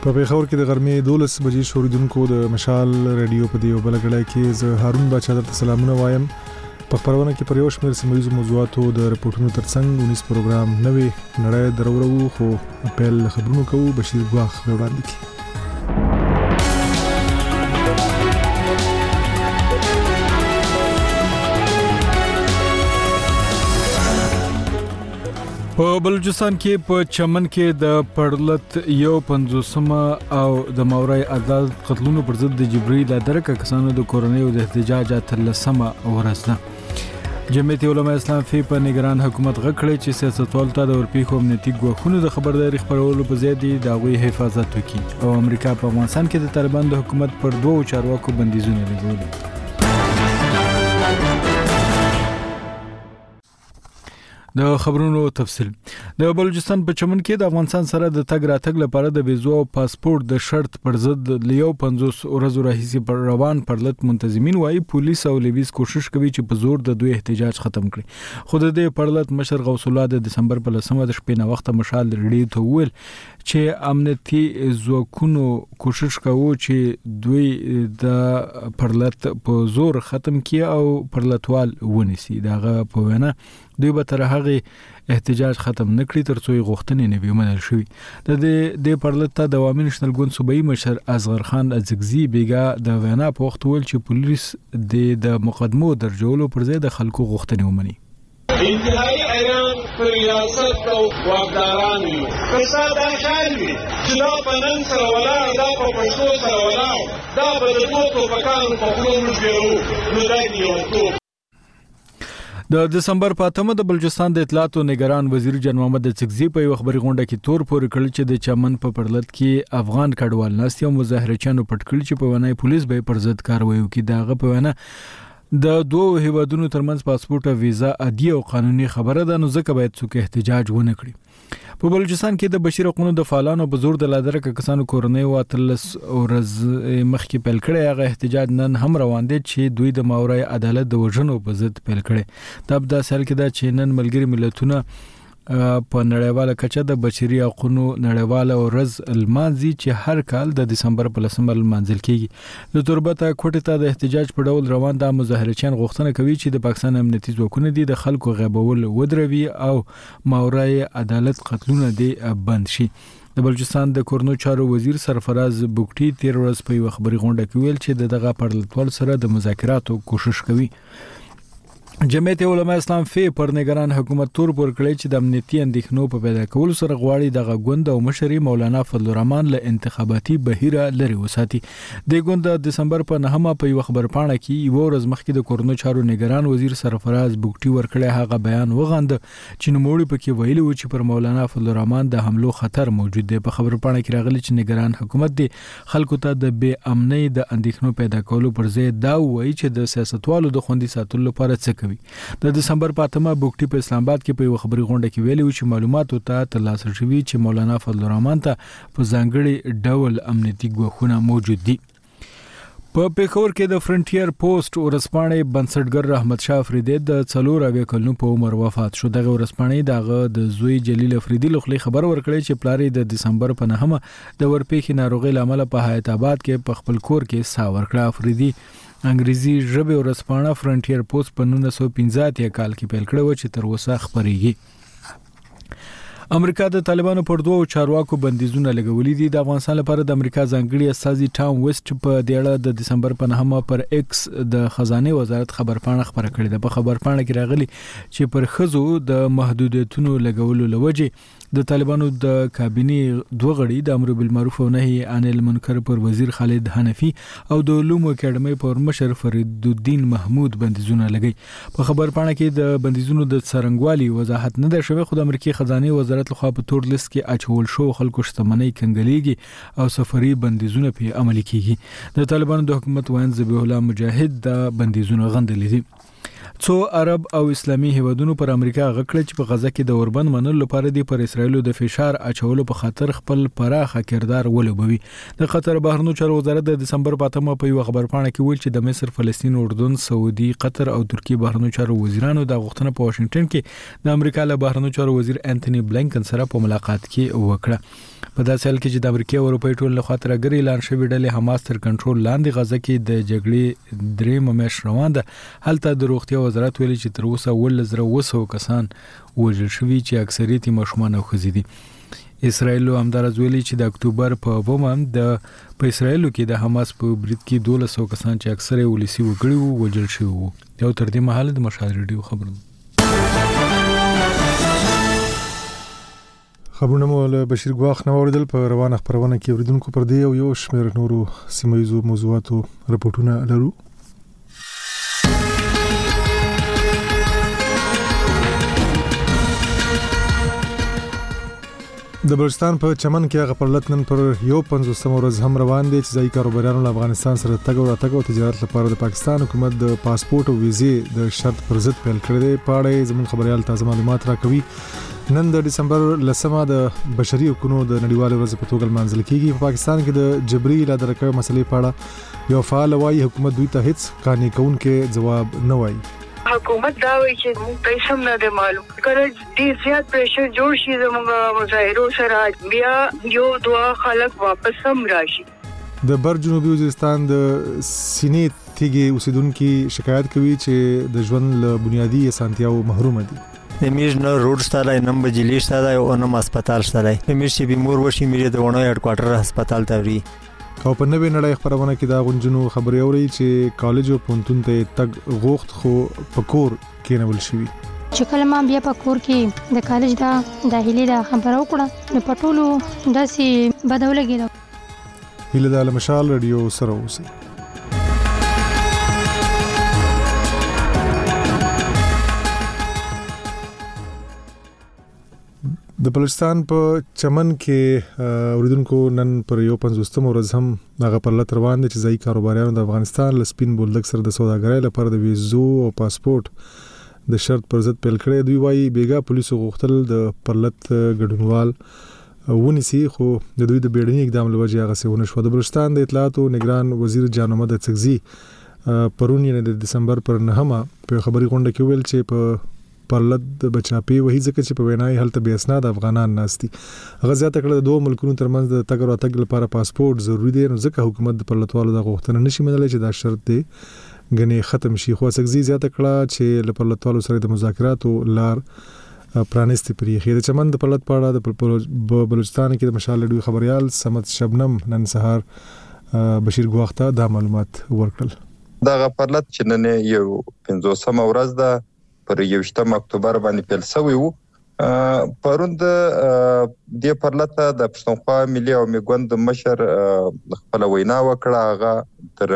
په پیښور کې د غرمې 12 بجې شوریدونکو د مشال رادیو په دیو بلګړای کې زه هارون بچا درته سلامونه وایم. په خبرونه کې پر یو شمېر سیمه ییزو موضوعاتو د رپورټونو ترڅنګ 19 پروګرام نوې نړۍ درورو خو پیل خبرونو کوو. بشیر ګواخ وړاندې کی. په بلوچستان کې په چمن کې د پړلت یو 50 او د ماورای عدالت قتلونو پر ضد د جبري لادرکه کسانو د کورنۍ او د احتجاج اتلسمه ورځ ده. جمعیت علماء اسلام فی په نگران حکومت غکړي چې سیاستوال ته د ورپیښو امنیتي ګواښونو د خبرداري خبرولو په ځای د هغوی حفاظت وکړي. او امریکا په افغانستان کې د طالبان د حکومت پر دوه چارواکو بندیزونه لګولي. د خبرونو تفصیل. د بلوچستان په چمن کې د افغانستان سره د تګ راتګ لپاره د ویزو او پاسپورت د شرط پر ضد لیو 50 ورځو راهیسې پر روان پرلت منتظمین وايي پولیس او لیویز کوشش کوي چې په زور د دوی احتجاج ختم کړي. خو د دې پرلت مشر غوث الله د دسمبر په 10 د شپې نه وخت مشال ریډیو ته ویل چې امنیتي ځواکونو کوشش کوي چې دوی د پرلت په زور ختم کړي او پرلتوال ونیسي. داغه په وینا دوی به تر هغه احتجاج ختم نکړي ترڅو یې غوښتنې نه وي منل شوي. د پرلت ته د عوامي نېشنل ګوند صوبایي مشر اصغر خان ازغزي بیګا د وینا په وخت ویل چې پولیس د مقدمو درجولو پر ځای د خلکو غوښتنې ومني. انتهایی ایران پر ریاست او واکداران وي فساد خیال وي چې دا په نن سره ولاړ دا په پښتو سره ولاړ دا په د دوه توپکانو په خولو موږ بیرو نو دا یو د دسمبر په 8 د بلوچستان د اطلاعات او نگران وزیر جان محمد څکزي په خبري غونډه کې تور پور کړل چې د چمن په پرلت کې افغان کډوال ناستي او مظاهرچیانو پټ کړل چې په ونای پولیس به پر ضد کاروي وکړي. داغه په وینا د دوه هیوادونو ترمنځ پاسپورت او ویزا عادي او قانوني خبره ده نو ځکه باید څوک احتجاج ونه کړي. په بلوچستان کې د بشیر حقوقو د فعالانو په زور د لادرکه کسانو کورنۍ او اتلس ورځ مخکې پیل کړي. هغه احتجاج نن هم روان دي چې دوی د ماورای عدالت د وژنو په ضد پیل کړي. دا په داسې حال کې دا چې نن ملګری ملتونه په نړیواله کچه د بشري حقوقو نړیواله ورځ المانځي چې هر کال د دسمبر په 10 المانځل کیږي. د تربته کوټه ته د احتجاج په ډول روان د مظاهرچیان غوښتنه کوي چې د پاکستان امنیتي ځواکونه د خلکو غیبول ودروي او ماورای عدالت قتلونه دي بند شي. د بلوچستان د کورنو چارو وزیر سرفراز بوکټي تیر ورځ په خبري غونډه کې ویل چې دغه پرلتوال سره د مذاکراتو کوشش کوي. جمعیت علماء اسلام فی پر نگران حکومت تور پر کړی چې د امنیتي اندېښنو په پیدا کولو سره غواړي دغه ګوند او مشري مولانا فضل الرحمن له انتخاباتي بهیره لري وساتي. د ګوند د دسمبر په 9 په خبرپاڼه کې یو ورځ مخکې د کورنو چارو نگران وزیر سرفراز بوکټي ورکړی هغه بیان وغند چې نوموړي پکې ویلي و چې پر مولانا فضل الرحمن د حملو خطر موجود دی. په خبرپاڼه کې راغلي چې نگران حکومت دی خلکو ته د بې امنۍ د اندېښنو پیدا کولو پر ځای دا وایي چې د سیاستوالو د خوندي ساتلو لپاره څه د دسمبر په 8 بوکټي په اسلام آباد کې په خبري غونډه کې ویلي چې معلوماتو ته ترلاسه شوي چې مولانا فضل الرحمن ته په ځانګړي ډول امنیتي ګواښونه موجود دي. په پیښور کې د فرنټیر پوسټ ورسپانې بنسټګر رحمت شاه افریدی د 4 کلونو په عمر وفات شو. دغه ورسپانې دغه د زوی جلیل افریدی لخوا خبر ورکړی چې پلاری د دسمبر په 9 د ورپېخي ناروغي لامل په حیات آباد کې په خپل کور کې سا ورکړه. افریدی انګریزي ژبه ورسپانه فرنټیر پوسټ په 1950 کال کې پیل کړو چې تر اوسه خبريږي. امریکا د طالبانو پر دوه چارواکو بندیزونه لګولي دي. د افغانستان لپاره د امریکا ځانګړي استازي ټام ویسټ په دیړه د دسمبر په 9 پر ایکس د خزانه وزارت خبرپاڼه خبره کړې ده. په خبرپاڼه کې راغلي چې پر خزو د محدودیتونو لګولو لوجه د طالبانو د کابینې دوه غړي د امر بالمعروف او نهي عن المنکر پر وزیر خالد حنفي او د علوم اکیډمي پر مشر فرید الدین محمود بندیزونه لګي. په خبرپاڼه کې د بندیزونو د څرنګوالي وضاحت نه ده شوی خو د امریکای خزانه وزارت لخوا په تور لیست کې اچول شو خلکو شتمنۍ کنګلېږي او سفري بندیزونه په عملي کیږي. د طالبانو د حکومت وایي ذبیح الله مجاهد د بندیزونه غندلې دي. څو عرب او اسلامي هیوادونو پر امریکا غکړه چې په غزه کې د اوربند منلو لپاره د پر اسرایل د فشار اچولو په خاطر خپل پراخه کردار ولوبوي. د قطر بهرنیو چارو وزارت د دسمبر په 8 په یو خبرپاڼه کې ویل چې د مصر، فلسطین، اردن، سعودي، قطر او ترکیه بهرنیو چارو وزیرانو د غوښتنه په واشنگټن کې د امریکا له بهرنیو چارو وزیر انټونی بلینکن سره په ملاقات کې وکړه. په داسې حال کې چې د امریکا او اروپای ټول له خاطر غیر اعلان شوی ډلې حماس تر کنټرول لاندې غزه کې د جګړې درې میاشتې روان ده. هلته د روغتیا وزارت ویلي چې تر اوسه 1,200 کسان وژل شوي چې اکثریت ماشومان او ښځې دي. اسرایل همدارز ویلي چې د اکتوبر په 2 په اسرایل کې د حماس په برید کې 1200 کسان چې اکثره ولسی وګړي وو وژل شوي وو. یو تر دې مهاله د مشال ریډیو خبرونه مو له بشیر ګواخ نو اوریدل په روانه خبرونه کې اوریدونکو پر دی او یو شمېر نورو سیمایي موضوعاتو رپورټونه لرو. د بلوچستان په چمن کې هغه پرلط نن پر یو 50 ورځ هم روان دي چې ځای کاروبارانو له افغانستان سره تګ او راتګ او تجارت لپاره د پاکستان حکومت د پاسپورت او ویزې د شرط پر ضد پیل کړی دی. په اړه زموږ خبريال تازه معلومات راکوي. نن د دسمبر 10 د بشري حقوقو د نړیوال ورځ په توګه منځل کیږي. په پاکستان کې د جبري لا درکه مسلې په اړه یو فعال وایي حکومت دوی ته هیڅ قانوني کونکي جواب نه وایي. حکومت دا وایي چې موږ ته سم نه معلوم کړه چې زیات پریشر جوړ شي زموږ مظاهرو سره بیا یو دوا خلک واپس هم راشي. د بر جنوبي وزیرستان د سینې تیږي اوسیدونکو شکایت کوي چې د ژوند له بنیادی اسانتیاو محروم دي. امیر نه روډ شته، نه بجلی شته او نه هسپتال شته. امیر چې بیمار وشي میره د ونه هډ کوارټر هسپتال ته وری. او په نوې نړۍ خبرونه کې دا غونجنو خبري اوري چې کالج او پونتون ته تګ غوښت خو پکور کېنول شي. چې کله ما بیا په کور کې د کالج دا داخلي دا خبره وکړه نو پټولو داسې بدولګیدو. هله د مشال رادیو سره اوسه. د بلوچستان په چمن کې اوریدونکو نن پر یو 50 ورځ هم هغه پرلط روان دي چې ځای کاروبارانو د افغانستان له سپین بولدک سره د سوداګرۍ لپاره د ویزو او پاسپورت د شرط پر ضد پیل کړی. دوی وايي بیګا پولیسو غوښتل د پرلط ګډونوال ونیسي خو د دوی د بیړني اقدام لوجه هغه څه ونه شو. د بلوچستان د اطلاعات او نگران وزیر جان محمد څکزي پرون یې د دسمبر پر 9 په خبري غونډه کې ویل چې په پرلط د بچاپی وਹੀ ځکه چې په وینای هلته به اسناد افغانان ناشتي. غزا تکړه د دوه ملکونو ترمنځ د تګ او تګ لپاره پاسپورت ضروری دی. نو ځکه حکومت د پرلطوالو د غوښتنه نشي منلای چې دا شرط دی غني ختم شي. خو څنګه زیاته کړه چې له پرلطوالو سره د مذاکراتو لار پرانستي پرې د چمن د پرلط پاړه د بلوچستان کې د مشال ډوی خبريال سمت شبنم نن سهار بشیر ګواخته دا معلومات ورکړل. دا پرلط چې نن یو 50 ورځ ده پر 1 اکتوبر باندې پیل شوی وو. پروند د پرلطه د پښتونخوا ملي او میګوند مشر خپل وینا وکړه. هغه تر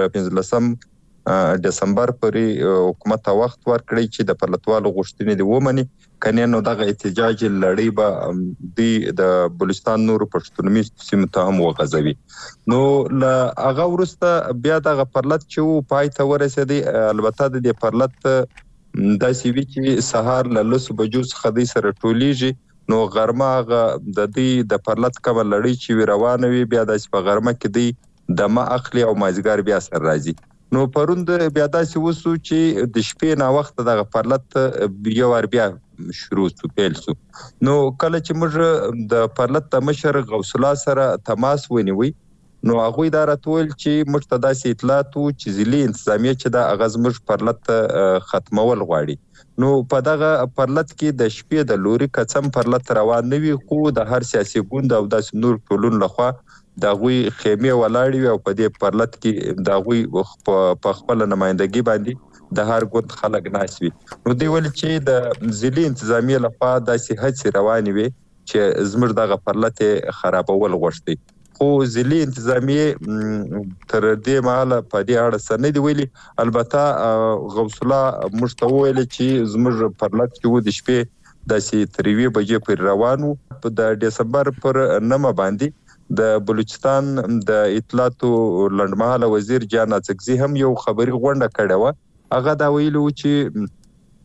15 دسمبر پورې حکومت وخت ورکړی چې د پرلطوالو غوښتنې دی ومني. کنه نو دغه احتجاج لړۍ به د بلوچستان نور پښتونمي سیمه ته هم وغځوي. نو ل هغه ورسته بیا دغه پرلط چې پای ته ورسېدی. البته د پرلط دا سی وی چې سهار له 10 بجو څخه د سره ټولیږي. نو غرمه د دې د پرلط کوم لړۍ چې روانه وي بیا د په غرمه کې دی د ما اخلي او مازګر بیا سره راځي. نو پروند بیا داسې وسو چې د شپې نه وخت د پرلط یو ور بیا شروع شو پیل شو. نو کله چې موږ د پرلط د مشر غوث الله سره تماس ونیوي نو هغه دا راتول چې مشتدا سي اطلاعات چې ځلې انتظامیه چې د اغاز مش پرلط ختمول غواړي. نو په دغه پرلط کې د شپې د لوري قسم پرلط روان نوي خو د هر سیاسي ګوند او د نور ټولون لخوا د غوي خیمه ولاړی او په دې پرلط کې د غوي په خپل نمائندګي باندې د هر ګوند خلک ناسوي. نو دی ول چې د ځلې انتظامیه لخوا د صحت رواني وي چې زمر دغه پرلط خرابول غوښتي. خو ځلې انتظامیه تر دې مهاله په دې اړه سند دی ویلي. البته غوث الله مشتویل چې زموږ پرلط کې و د شپې د سي 3 بجې پر روانو. په د دسمبر پر 9 باندې د بلوچستان د اطلاعات لندمحل وزیر جان څکزي هم یو خبري غونډه کړې و. هغه دا ویلو چې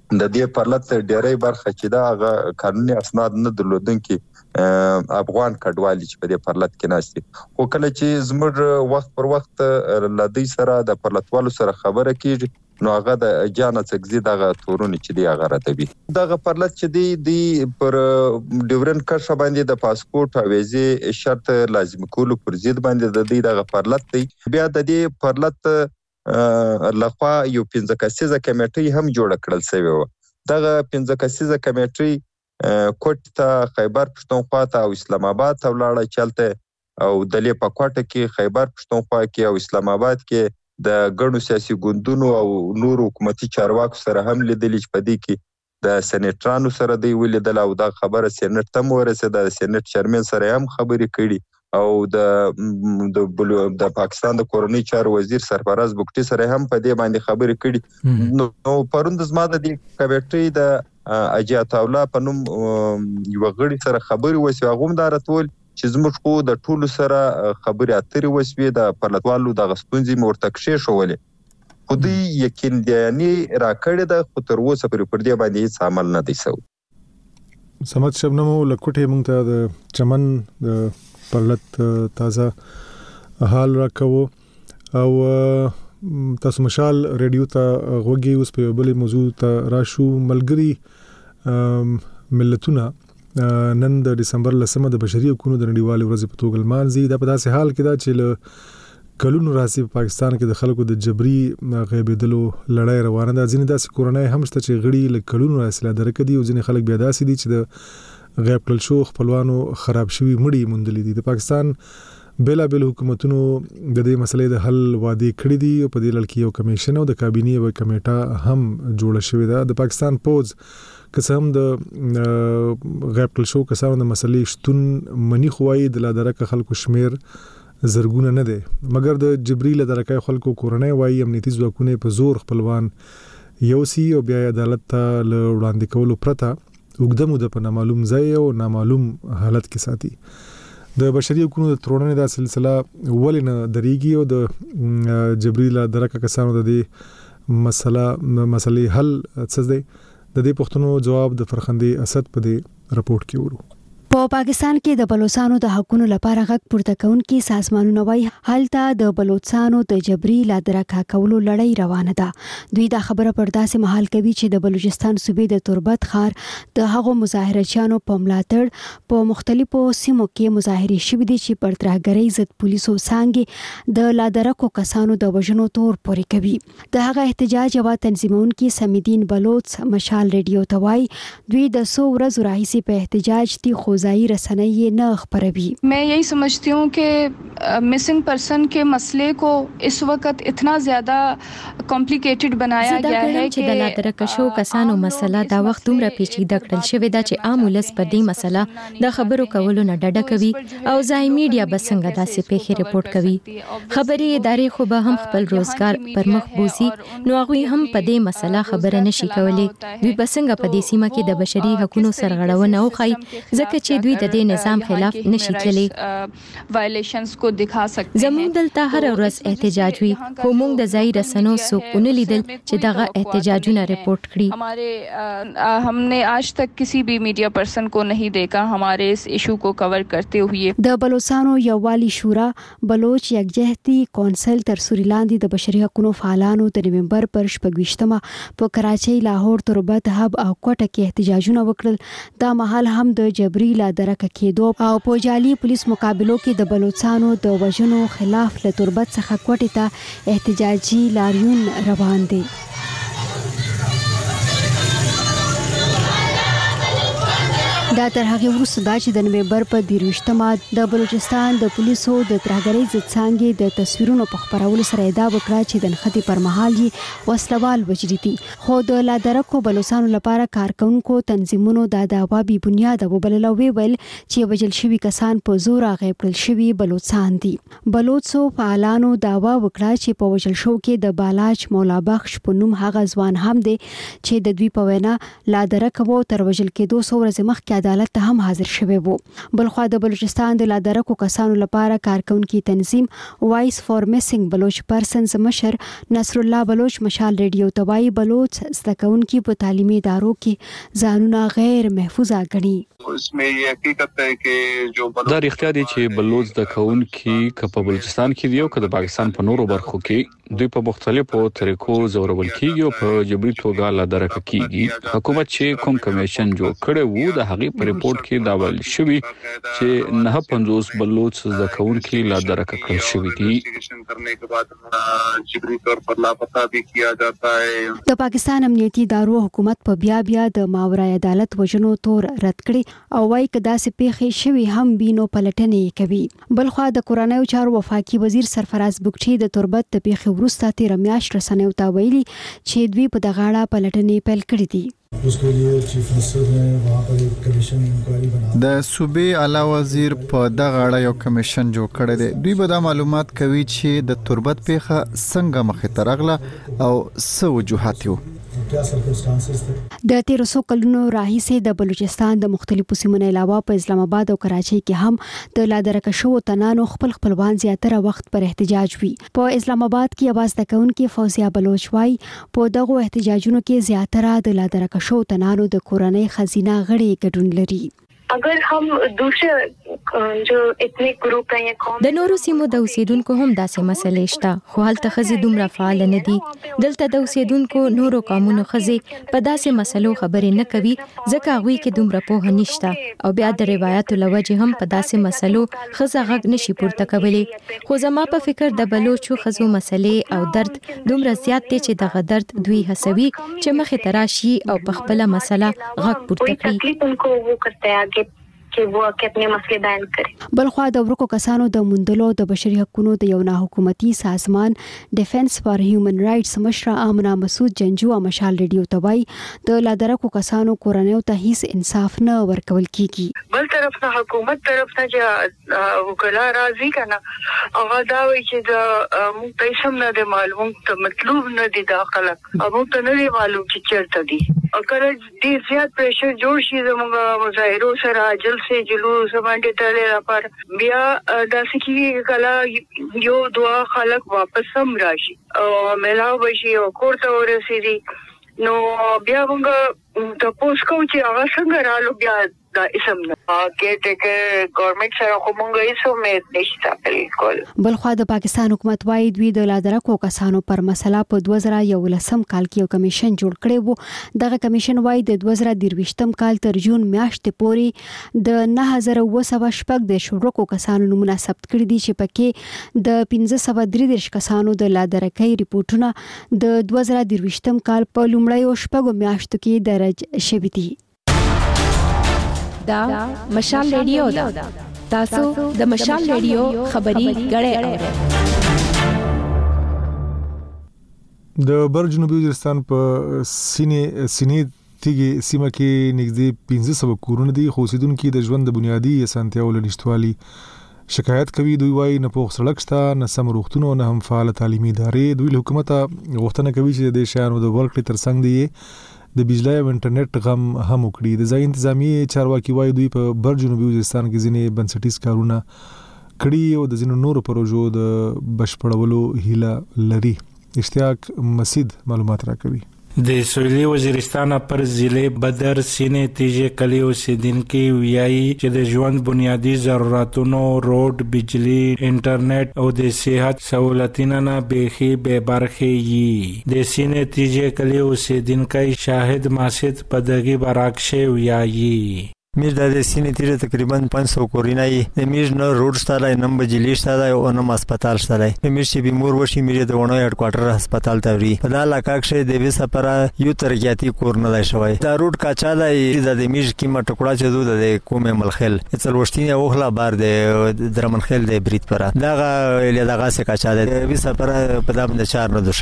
د دې پرلط ډېرې برخه چې دا قانوني اسناد نه درلودونکي افغان کډوالي چې په دې پرلط کې ناشتي خو کله چې زموږ وخت پر وخت لدی سره د پرلطوالو سره خبره کیږي نو هغه د جانا څخه دغه تورونه چې دی هغه راتبي دغه پرلط چې دی پر ډیورن کرښه باندې د پاسپورت او ویزه شرط لازم کولو پر ضد باندې د دې دغه پرلط دی بیا د دې پرلط لخوا یو 15 کسیزه کمیټه هم جوړ کړل شوی و دغه 15 کسیزه کمیټه کوټ ته خیبر پښتونخوا ته او اسلام آباد ته ولاړه چلته او د لې په کوټه کې خیبر پښتونخوا کې او اسلام آباد کې د ګڼو سیاسي ګوندونو او نور حکومتي چارواکو سره هم لیدل چې په دې کې د سېنیټرانو سره دی ولیدل او دا خبره سېنیټ ته ورسېده د سېنیټ چیرمن سره هم خبرې کړي او د پاکستان د کورنۍ چارو وزیر سرفراز بوکټي سره هم په دې باندې خبرې کړي نو پروند زما د دې کمیټې د اجازه الله په نوم یو غړي سره خبرې وسو هغه هم دارتول چې زموږ خو د ټولو سره خبرې اترې وسوي د پرلطوالو د غسپونځي مورتکشه شولې خو دې یقین دیانی راکړې د خطر وسه پر دې باندې هیڅ عمل نه دی سو سمات شبنمو لکوټه مونږ ته د چمن د پرلط تازه حال راکوو او تاسو مشال ریډیو ته غوږی اوس په بل موضوع ته راشو ملګری ملتونه نن د دسمبر لسمه د بشري حقوقو د نړیوالې ورځې په توګه لمانځي دا په داسې حال کې دا چې له کلونو راځي په پاکستان کې د خلکو د جبري غیبېدلو لړۍ روانه ده ځینې داسې کورنۍ هم شته چې غړي له کلونو راځي درکې دي او ځینې خلک بیا داسې دي چې د غیب کړل شو خپلوانو خراب شوي مړي موندلي دي د پاکستان بیل حکومتونو د دې مسلې د حل وعده کړې دي او په دې لړ کې یو کمیشن او د کابینې یو کمیټه هم جوړه شوې ده د پاکستان پوز قسم د غیب کړل شو کسانو د مسلې شتون منی خوای د لادرکه خلکو شمیر زرګونه نه دي مګر د جبريل لادرکه خلکو کورنۍ وای امنیتي ځواکونه په زور خپلوان یو سی او بیا عدالت ته وړاندې کولو پرته وګدمو د په نامعلوم ځای او نامعلوم حالت کې ساتي د بشري حقوقو د ترورنې د سلسله ولنه دریږي او د جبريل لادرکه کسانو د دې مسلې حل څه دی د دې پښتنو جواب د فرخندي اسد په دې رپورت کې ورو په پاکستان کې د بلوچستانو د حقوقو لپاره غږ پورته کوونکي سازمانونه وایي هلته د بلوچستانو د جبري لادرکه کولو لړۍ روانه ده دوی دا خبره پر داسې مهال کوي چې د بلوچستان صوبې د تربت ښار د هغو مظاهرچیانو په ملاتړ په مختلفو سیمو کې مظاهرې شوې دي چې پر ترهګرۍ ضد پولیسو څنګه د لادرکو کسانو د وژنو تور پورې کوي د هغه احتجاج او تنظیمونکي سمیدین بلوچ مشال ریډیو ته وایي دوی د 100 ورځې راهیسې په احتجاج دي خو रसनई न खबरवी मैं यही समझती हूँ कि मिसिंग पर्सन के मसले को इस वक्त इतना ज़्यादा कॉम्प्लिकेटेड बनाया गया है कि د لادرکشو کسانو مسله دا وخت دومره پیچیده کړل شوې ده چې عام ولس په دې مسله د خبرو کولو نه ډډه کوي او ځای میډیا به څنګه داسې پیښې رپورټ کوي خبري ادارې خو به هم خپل روزګار پر مخ بوزي نو هغه هم په دې مسله خبره نشي کولای دوی به څنګه په دې سیمه کې د بشري حقوقو سرغړونه وکړي ځکه چې دوی د دې نظام خلاف نشي تللی وایلیشنز کو دکھا سکتے ہیں زموږ دلته هر ورځ احتجاج وی خو موږ د ځای رسنو څوک لیدل چې دغه احتجاجونه رپورټ کړي हमने आज तक किसी भी मीडिया पर्सन को नहीं देखा हमारे इस इशू को कवर करते हुए د بلوچستانو یووالي شورا بلوچ یکجهتي کونسل تر سوریلاندې د بشري حقوقو فعالانو د نومبر پر 28مه په کراچۍ لاهور تربت هب او کوټه کې احتجاجونه وکړل دا مهال هم د جبري لادرکه کېدو او په جالي پولیس مقابلو کې د بلوچستانو د وژنو خلاف له تربت څخه کوټه ته احتجاجي لاریون روان دي دا تر هغه وروسته دا چې د نومبر په 23مه د بلوچستان د پولیسو د ترهګرۍ ضد څانګې د تصویرونو په خپرولو سره ادعا وکړه چې د نښتې پر مهال یې وسلوال وجري دي خو د لادرکو بلوچستانو لپاره کارکونکو تنظیمونو دا دعوا بې بنیاده وبلله او ویل چې وژل شوي کسان په زور غیب کړل شوي بلوچستان دي بلوچو فعالانو دعوا وکړه چې په وژل شو کې د بالاچ مولا بخش په نوم هغه ځوان هم دی چې د دوی په وینا لادرکو تر وژل کېدو 100 ورځې مخکې عدالت ته هم حاضر شوی وو. بلخوا د بلوچستان د لادرکو کسانو لپاره کارکونکي تنظیم وایس فور میسنګ بلوچ پرسنز مشر نصر الله بلوچ مشال ریډیو توای بلوچ زده‌کوونکي په تعلیمي ادارو کې ځانونه غیر محفوظه ګڼي. इसमें ये हकीकत है कि जो دا اختیار دي چې بلوچ د کونکي په بلوچستان کې دی او د پاکستان په نورو برخو کې دوی په مختلفو طریقو زورول کیږي او په جبري توګه لادرکه کیږي. حکومت چې کوم کمیشن جوړ کړي وو د هغې په ریپورت کې دا ویل شوی چې 950 بلوچ د کونکي لادرکه کړل شوی دي. करने के बाद جبري طور پر لاپتا भी किया जाता है. د پاکستان امنیتي ادارو حکومت په بیا د ماورای عدالت وژنو تور رد کړي او وايي کدا سي پیښې شوی هم بینو پلټنې کوي. بلخوا د کورنیو چارو وفاقي وزیر سرفراز بګټي د تربت د پیښې وروسته 13 میاشت رسنیو ته ویلي چې دوی په دغه اړه پلټنې پیل کړې دي. د صوبې اعلی وزیر په دغه اړه یو کمیشن جوړ کړی دی. دوی به دا معلومات کوي چې د تربت پیښه څنګه مخې ته راغله او څه وجوهات یو. د 1300 کلونو راهیسې د بلوچستان د مختلفو سیمونو علاوه په اسلام آباد او کراچۍ کې هم د لادرکه شو تنانو خپلوان زیاتره وخت پر احتجاج وی. په اسلام آباد کې आवाज دکونکي فوزیه بلوچ وايي په دغه احتجاجونو کې زیاتره د لادرکه شو تنانو د کورنۍ خزینه غړي ګډون لري. اگر هم دوسرے جو اتنیک گروپ ہیں یا قوم د نورو سیمو د اوسیدونکو هم داسې مسلې شته خو هلته خزي دومره فعال نه دي. دلته د اوسیدونکو نورو قومونو خزي په داسې مسلو خبرې نه کوي ځکه هغوی کې دومره پوهه نشته او بیا د روایتو لوجه هم په داسې مسلو خزه غږ نشي پورته کولی. خو زما په فکر د بلوچو خزو مسلې او درد دومره زیات دی چې دغه درد دوی هڅوي چې مخې ته راشي او په خپله مسله غږ پورته کړي. چې وو خپل مسلې بیان کړي. بلخوا د ورکو کسانو د موندلو د بشري حقوقو د یو نه حکومتي سازمان ډیفنس فار هیومن رائټس مشر آمنه مسعود جنجو مشال ریډیو توای د لادرکو کسانو کورنیو ته هیڅ انصاف نه ورکول کیږي. بل طرف ته حکومت طرف ته چې وکلا راضي کنه هغه دا وی چې د موږ پیسې نه د معلوم ته مطلوب نه دي داخله هغه ته نه معلوم چې چیرته دي. اگر دې زیات پریشر جوړ شي زموږ مظاهرو سره جل سے جلوس باندې تړل لپاره بیا د سکی کلا یو دوا خلق واپس هم راشي او ملاو بشي او کوړه ورسېږي نو بیا موږ د پوسکو چې هغه څنګه رالو بیا دا اسم نه کې ټکه ګورنمنت سره کومه هیڅ امید نشته بالکل. بلخوا د پاکستان حکومت وايي دوی د لادرکو کسانو پر مسله په 2011 کال کې یو کمیشن جوړ کړی وو. دغه کمیشن وايي د 2023 کال تر جون میاشتې پورې د 9200 د شورکو کسانو نمونه ثبت کړي دي چې پکې د 1533 کسانو د لادرکۍ ریپورتونه د 2023 کال په لومړیو شپږو میاشتو کې درج شوي دي. دا مشال ریډیو دا تاسو د مشال ریډیو خبري غړې اورئ. د بر جنوبي وزیرستان په سینې تیږي سیمه کې نږدې 1500 کورونه دي خو اوسیدونکو د ژوند د بنیادی اسانتیاو لنشتوالي شکایت کوي. دوی وايي نه پوښ سړک شته نه سم روغتون نه هم فعال تعلیمي ادارې. دوی له حکومت غوښتنه کوي چې د شهرونو د ورکړې ترڅنګ دی د بجلی او انټرنیټ غم هم وکړي. د ځای انتظامی چارواکي وايي دوی په بر جنوبي وزیرستان کې ځینې بنسټیز کارونه کړي او د ځینو نورو پروژو د بشپړولو هیله لري. اشتیاق مسید معلومات راکوي. د سویلي وزیرستان پر ضلع بدر سینې تیجه کلی اوسیدونکي ویایي چې د ژوند بنیادی ضرورتونو روډ بجلی انټرنیټ او د صحت سہولتونو نه بیخي به برخه یي. د سینې تیجه کلی اوسیدونکي شاهد ماسد په دغه براکشه ویایي میر د سینې تیره تقریبا 500 کورینای د میر نو روډ ستاره نم بجلی ستاره او نم هسپتال ستاره میر چې بیمور وشي میر د ونو هډ کوارټر هسپتال ته وری په دا علاقه کې د ویسه پر یو ترقیاتی کور نه شوی. دا روډ کاچاله د میر کیمه ټکړه چې دوه د کومه ملخل څلوشتینه اوخلا بار د درمنخل د بریټ پر داغه له دغه څخه کاچاله ویسه پر په دام د چار نه دوشوي.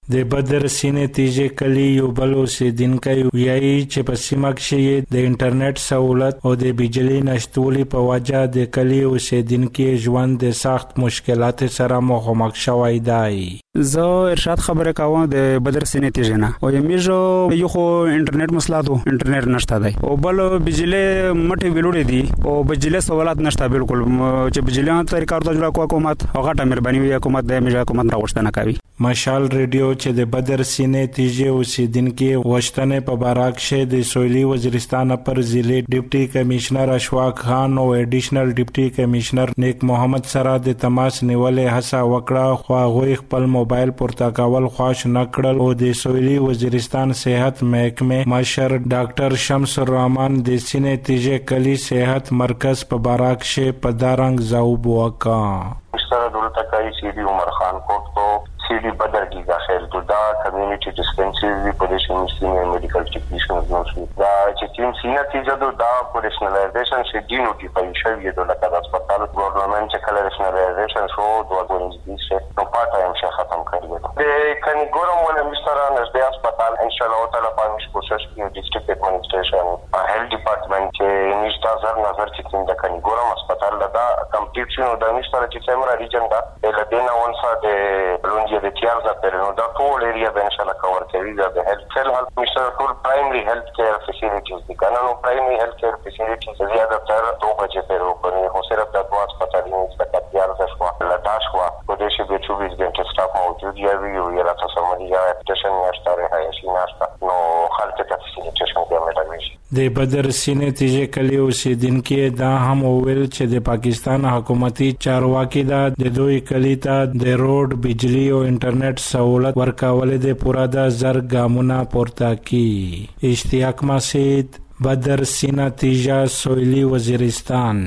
د بدر سینې تیجه کلی یو بل اوسیدونکي ویایي چې په سیمه کې د انټرنیټ سہولت او د بجلی نشټولي په وجه د کلی اوسیدونکي ژوند د سخت مشکلات سره مخامخ شوی دی. زه ارشاد خبره کوم د بدر سینې تیجه نه او یمیجو یو خو انټرنیټ مسله ده، انټرنیټ نشته دی او بل بجلی مټي ویلوړي دي او بجلی سہولت نشته بالکل چې بجلی طریقه ورته جوړه کوي حکومت هغه ټا مهرباني وي حکومت د میجا حکومت راوښتنه کوي. مشال ریډیو چې د بدر سینې تیجه اوسیدونکي وشتنه په باراک شه د سویلي وزیرستان پر ضلع ډیپټي کمشنر اشواق خان او ایډیشنل ډیپټي کمشنر نیک محمد سره د تماس نیولې هڅه وکړه خو هغه خپل موبایل پورته کول خواش نکړل او د سویلي وزیرستان صحت محکمه مشر ډاکټر شمس الرحمن د سینې تیجه کلی صحت مرکز په باراک شه په دارنګ ځواب وکړ. مستر دولتکای سیدی عمر خان کوټ کو سیدی بدر کی داخل تو دا کمیونټي ډسپنسری پوزیشن سینه میډیکل ټیکنیشنز نو شو دا چې تیم سینه تیجه دا پروفیشنلایزیشن شي دی نوټیفای شوی د لکه د هسپتال ګورنمنت چې کله رېشنلایزیشن شو دوه ورځې شي نو پاتې هم شي ختم کړی دی کني ګورم ولې مستر نږدې هسپتال ان شاء الله تعالی پامش کوشش کوي ډیسټریکټ ایڈمنسټریشن هیلث ډپارټمنټ چې نشته نظر چې څنګه کني ګورم هسپتال دا کمپلیټ شنو د مستر چې څومره ریجن دا لدينا ونسا د لونجي د تیارزا پرنو دا ټول ایریا به ان شاء الله کور کوي دا د هیلث هیلث مستر ټول پرایمری هیلث کیر فیسیلیټیز دي کنه نو پرایمری هیلث کیر فیسیلیټیز زیاده تر 2 بجې پرو کوي خو صرف د دوه هسپتالونو څخه تیارزا شو لټاش شو په دې چې به 24 غنټه سټاف موجود وي او یو راته سمري یا اپډیشن نشته هي نشته نو خلک ته فیسیلیټیشن کوي. د بدر سینې تیجه کلی اوسیدونکي دا هم وویل چې د پاکستان حکومتي چارواکي دا د دوی کلی ته د روډ بجلی او انټرنیټ سہولت ورکول د پورا د زر ګامونه پورته کی. اشتیاق مسعود بدر سینې تیجه سویلي وزیرستان.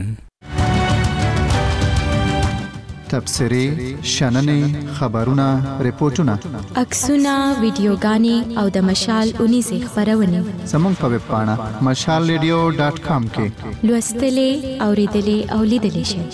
تبصری، شننې، خبرونه، ریپورتونه، عکسونه، ویډیوګانې او د مشال 19 خبرونه زموږ په ویب پاڼه mashalradio.com کې لوستلې، اوریدلې او لیدلې شئ.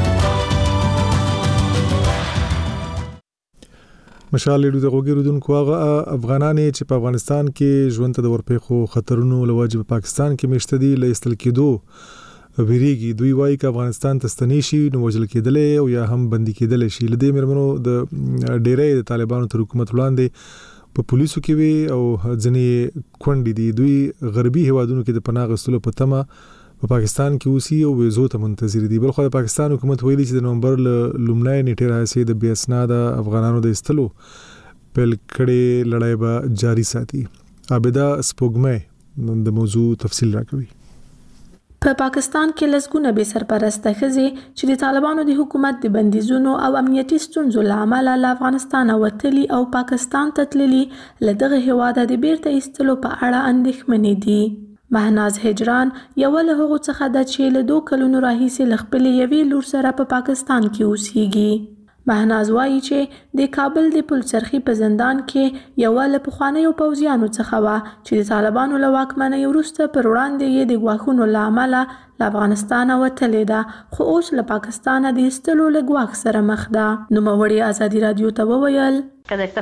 مشال ریډیو د غوګیرودونکو هغه افغانان چې په افغانستان کې ژوند ته د ورپېخو خطرونو لوجه په پاکستان کې مشته دي لېستل کېدو ویریږي. دوی وایي چې افغانستان ته ستنې شي نو وژل کېدلې او یا هم بندي کېدلې شي. لدې مرمنو د ډېرې د طالبانو تر حکومت وړاندې په پولیسو کې وي او ځنې کونډې دي. دوی غربي هوادونو کې د پناه غوښتلو په تمه په پاکستان کې اوسي او ویزو ته منتظر دي. بلخو د پاکستان حکومت ویلي چې د نومبر لومړۍ نیټې راځي د بې اسناده افغانانو د استلو پیل کړي لړۍ به جاری ساتي. عابده سپوږمۍ د موضوع تفصیل راکوي. په پاکستان کې لسګونه بې سرپرسته ښځې چې د طالبانو د حکومت د بندیزونو او امنیتي ستونزو له امله له افغانستان وتلي او پاکستان ته تللي له دغه هېواده د بیرته ایستلو په اړه اندېښمنې دي. مهناز هجران یوه له هغو څخه ده چې له 2 کلونو راهیسې له خپلې یوې لور سره په پاکستان کې اوسیږي. مهناز وایي چې د کابل د پلچرخي په زندان کې یوه له پخوانیو پوځیانو څخه وه چې د طالبانو له واکمنۍ وروسته پر وړاندې یې د ګواښونو له امله له افغانستانه وتلې ده خو اوس له پاکستانه د ایستلو له ګواښ سره مخ ده. نوموړې ازادي راډیو ته وویل زه له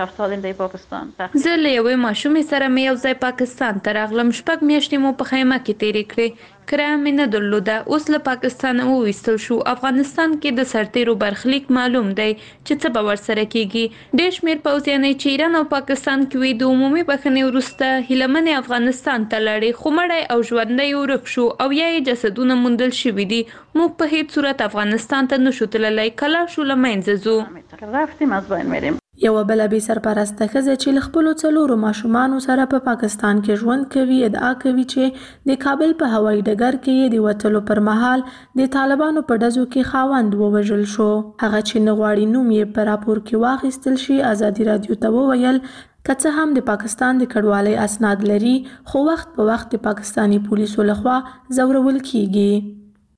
یوې ماشومې سره مې یو ځای پاکستان ته راغلم. 6 میاشتې مو په خیمه کې تېرې کړې. کرایه مې نه درلوده. اوس له پاکستانه وویستل شو. افغانستان کې د سرتیرو برخلیک معلوم دی چې څه به ورسره کیږي. ډېر شمېر پوځیانې چې ایران او پاکستان کې وي د عمومي بخښنې وروسته هیلهمنې افغانستان ته لاړې خو مړی او ژوندی ورک شو او یا یې جسدونه موندل شوي دي. موږ په هیڅ صورت افغانستان ته نشو تللی. کله شو له منځه ځو. یوه بله بې سرپرسته ښځه چې له خپلو 4 ماشومانو سره په پاکستان کې ژوند کوي ادعا کوي چې د کابل په هوایي ډګر کې یې د وتلو پر مهال د طالبانو په ډزو کې خاوند ووژل شو. هغه چې نه غواړي نوم یې په راپور کې واخیستل شي ازادي راډیو ته وویل که څه هم د پاکستان د کډوالۍ اسناد لري خو وخت په وخت د پاکستاني پولیسو لخوا ځورول کیږي.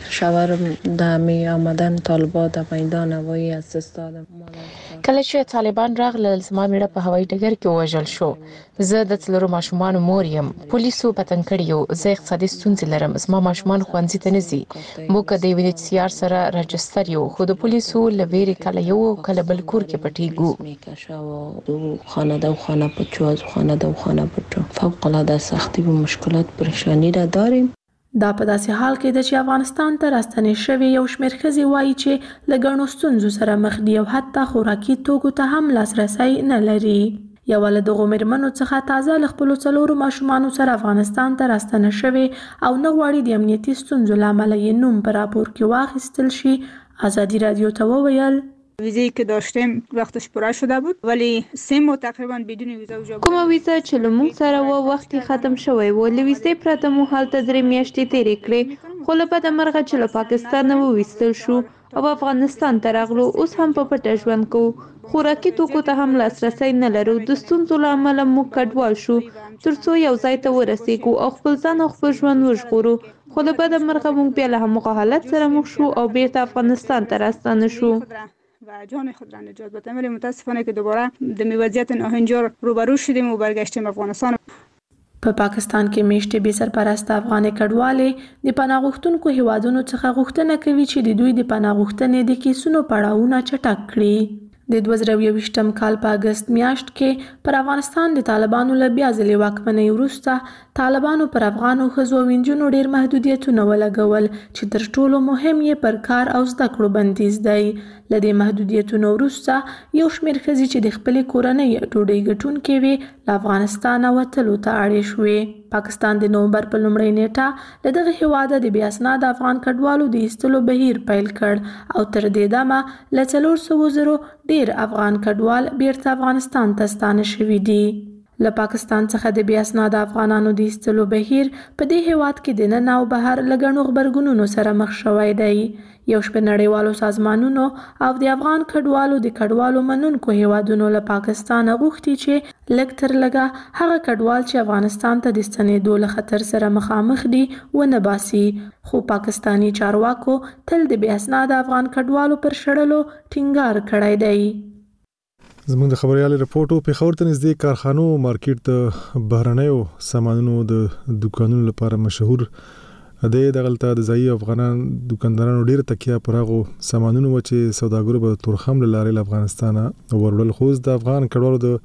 شاورم د می آمدن طالبات د میدان هوایی از استاد کله چې طالبان راغلل زما میړه په هوایي ډګر کې وژل شو. زه د څلورو ماشومان مور یم. پولیسو پتنګ کړیو. زه اقتصادي ستونزې لرم. زما ماشومان ښوونځي ته نه ځي. موږ د UNHCR سره رجستر یو خو د پولیسو لویری کله یو کله بل کور کې پټیګو. میکشا و خانه و خانه پچو از خانه و خانه پچو فوق العاده سختی و مشکلات پریشانی را داریم. دا په داسې حال کې د چې افغانستان ته راستنې شوی یو شمېر ښځې وایي چې له ګڼو ستونزو سره مخ دي او حتی خوراکي توکو ته هم لاسرسی نه لري. یوه له دغو مېرمنو څخه تازه له خپلو 4 ماشومانو سره افغانستان ته راستنه شوې او نه غواړي د امنیتي ستونزو له امله یې نوم په راپور کې واخیستل شي. ازادي رادیو ته وویل ویزی که داشتیم وقتش پوره شده بود ولی 3 ماه تقریبا بدون ویزا و کومه ویزا چې لمون سره وخت ختم شوی و لويسته پرته مو حالت 3 میاشتې تیرې کړې خو له بده مرغه چې له پاکستان وویستل شو او افغانستان ته راغلو. اوس هم په پټه ژوند کوو. خوراکي توکو ته هم لاسرسی نه لرو. د ستونزو له امله موږ کډوال شو ترڅو یو ځای ته ورسېږو او خپل ځان او خپل ژوند وژغورو. خو له بده مرغه موږ بیا له همغه حالت سره مخ شو او بیرته افغانستان ته راستانه شو و جان خود را نجات بدیم. ولی متاسفانه که دوباره د وضعیت ناهنجار روبرو شدیم و برگشتیم افغانستان. په پاکستان کې میشتې بې سرپرسته افغاني کډوالې د پناه غوښتونکو هیوادونو څخه غوښتنه کوي چې د دوی د پناه غوښتنې د کیسونو پړاوونه چټک کړي. د 2020 کال په اگست میاشت کې پر افغانستان د طالبانو له بیا ځلې واکمنۍ وروسته طالبانو پر افغانو ښځو او نجونو ډېر محدودیتونه ولګول چې تر ټولو مهم یې پر کار او زده کړو بندیز دی. له دې محدودیتونو وروسته یو شمېر ښځې چې د خپلې کورنۍ ډوډۍ ګټونکې وې له افغانستانه وتلو ته اړې شوې. پاکستان د نومبر په لومړۍ نیټه له دغه هیواده د بې اسناده افغان کډوالو د ایستلو بهیر پیل کړ او تر دې دمه له 400,000 ډېر افغان کډوال بیرته افغانستان ته ستانه شوي دي. له پاکستان څخه د بې اسناده افغانانو د ایستلو بهیر په دې هیواد کې دننه او بهر له ګڼو غبرګونونو سره مخ شوی دی. یو شمېر نړیوالو سازمانونو او د افغان کډوالو د کډوالو منونکو هیوادونو له پاکستانه غوښتي چې لږ تر لږه هغه کډوال چې افغانستان ته د ستنېدو له خطر سره مخامخ دي ونه باسي. خو پاکستانی چارواکو تل د بې اسناده افغان کډوالو پر شړلو ټینګار کړی دی. زموږ د خبريال رپورټو په خبر ته نږدې کارخانو مارکیټ د بهرنیو سامانونو د دکانونو لپاره مشهور د دغلطه د ځای افغانان دکاندارانو ډیر تکیه پر هغه سامانونو چې سوداګرو به تورخم لارې له افغانستان ورول. خو د افغان کډوالو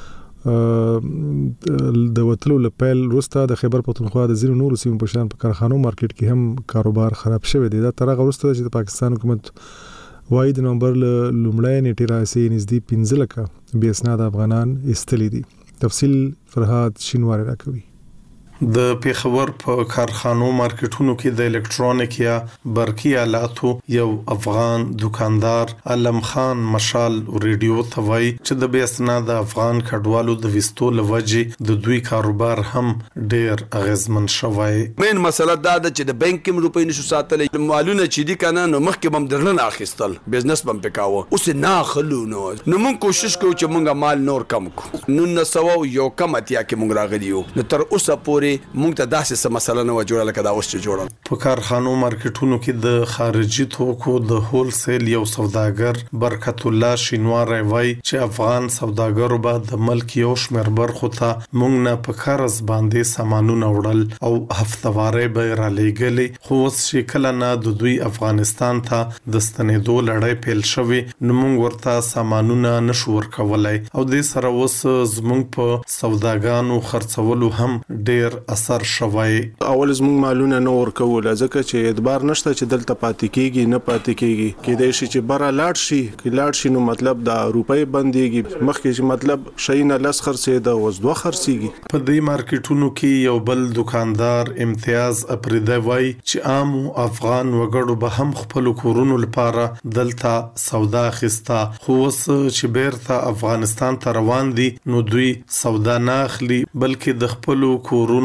د وټلو لپاره روستا د خیبر پختونخوا د زیرو نور سیمو په شان په کارخانو مارکیټ کې هم کاروبار خراب شوی دی. دا تر هغه وروسته چې د پاکستان حکومت وايي د نومبر لومړی نیټه راسي نږدې 15 لکه بې اسناد افغانان ایستلي دي. تفصیل فرهاد شینواری راکوي. د پیښور په کارخانو مارکیټونو کې د الکترونیک یا برقي آلاتو یو افغان دکاندار علم خان مشال ریډیو ته وایي چې د بې اسناد افغان کډوالو د وستو لوجې د دوی کاروبار هم ډېر اغیزمن شوی. مین مسله دا ده چې د بانک کې روپۍ نشو ساتلې مالونه چې دي کنه نو مخکې بم درنه اخیستل بزنس بم پکاوه اوس نه خلو نو موږ کوشش کوو چې موږ مال نور کم کو 900 یو کم اتیا کې موږ راغلیو نو تر اوسه پورې مونږ ته داسې څه مسله نه و جوړه لکه دا اوس چې جوړه. په کارخانو مارکیټونو کې د خارجي توکو د هول سیل یو سوداګر برکت الله شینواری وایي چې افغان سوداګرو به د ملک یو شمېر برخو ته مونږ نه په قرض باندې سامانونه وړل او هفتوارې به را لېږلې. خو اوس چې کله نه د دوی افغانستان ته د ستنېدو لړۍ پیل شوې نو مونږ ورته سامانونه نشو ورکولای او د سره اوس زمونږ په سوداګانو خرڅولو هم ډېر اثر شوی. اول زموږ مالونه نه ورکول ځکه چې اعتبار نشته چې دلته پاتې کیږي نه پاتې کیږي کېدای شي چې بره لاړ شي کې لاړ شي نو مطلب د روپۍ بنديږي مخکې چې مطلب شي نه لس خرڅې د وز دوه خرڅيږي. په دې مارکیټونو کې یو بل دکاندار امتیاز اپریده وای چې عام افغان وګړو به هم خپل کورونو لپاره دلته سودا خستا خو اوس چې بیرته افغانستان ته روان دي نو دوی سودا نه اخلي بلکې د خپل کورونو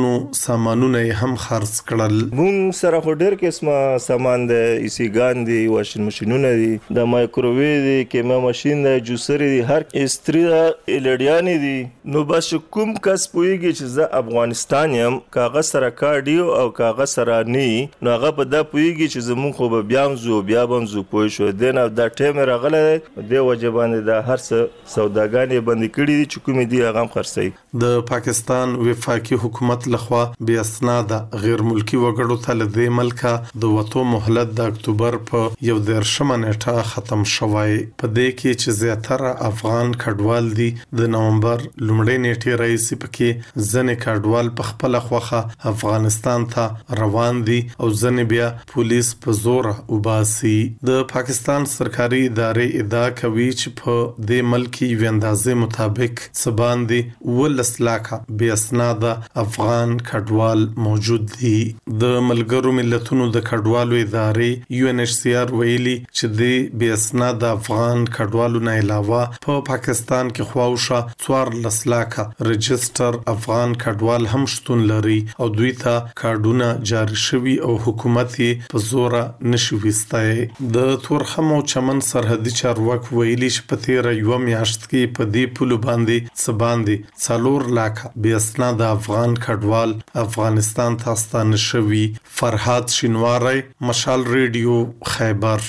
ملکونو سامانونه هم خرڅ کړل. مونږ سره خو ډېر قسمه سامان دی، ایسیګان دي، واشن ماشینونه دي، د مایکروویو دي، کیما ماشین دی، جوسر دي، هر استری الډیان دي. نو بس کوم کس پويږي چې زه افغانستان يم، کاغذ سره کارډیو او کاغذ سره ني، نو هغه په دا پويږي چې زمون خو به بیا بنزو پوي شو. دنه دا ټیم راغله د وجبان د هر څه سوداګانې بند کړي دي چې کومې دي هغه خرڅي. د پاکستان وفاقي حکومت لخوا بیا اسناد غیر ملکی وګړو ته له دې ملکه د وټو مهلت د اکتوبر په 11 نیټه ختم شوی. په دې کې چې زیاتره افغان کډوال دي د نومبر لومړۍ نیټې راځي پکې ځنې کډوال په خپل خوخه افغانستان ته روان دي او ځنې بیا پولیس په زور وباسي. د پاکستان سرکاري ادارې ادعا کوي چې په دې ملکی وندازې مطابق سباندي 10 لکه بیا اسناد افغان کډوال موجود دي. د ملګرو ملتونو د کډوالو ادارې UNHCR ویلي چې د بیا اسناد افغان کډوالو نه علاوه په پاکستان کې خواوشه 14 لکه رجستر افغان کډوال هم شتون لري او دوی ته کارډونه جاری شوي او حکومت یې په زور نشي وستای. د تورخم او چمن سرحدي چارواکي ویلي چې په تیر یو میاشت کې په دې پلو باندې سباندي 4 لکه بیا اسناد افغان کډوال افغانستان ته ستانه شوي. فرهاد شینواری، مشال ریډیو، خیبر.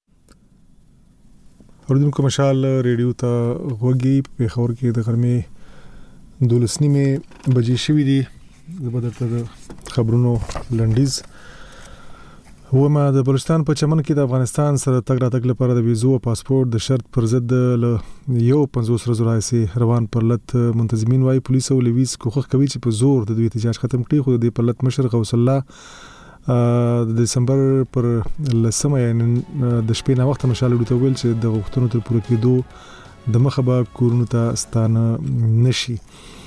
اوریدونکو مشال ریډیو ته غوږی په خبر کې د غرمې 12 بجې شوې دي. زبردست د خبرونو لنډیز ومه د بلوچستان په چمن کې د افغانستان سره تګ راتګ لپاره د ویزو او پاسپورت د شرط پر ضد له 50 ورځو راځي روان پرلط منتظمین وايي پولیس او لویس کوښښ کوي چې په زور د دوی احتجاج ختم کړي. خو د پرلط مشر غوث الله د دسمبر پر 10 یعنی د شپې نه وخت مشال ډوته ویل چې د غوښتنو تر پوره کېدو د مخه به کورونو ته ستانه نشي.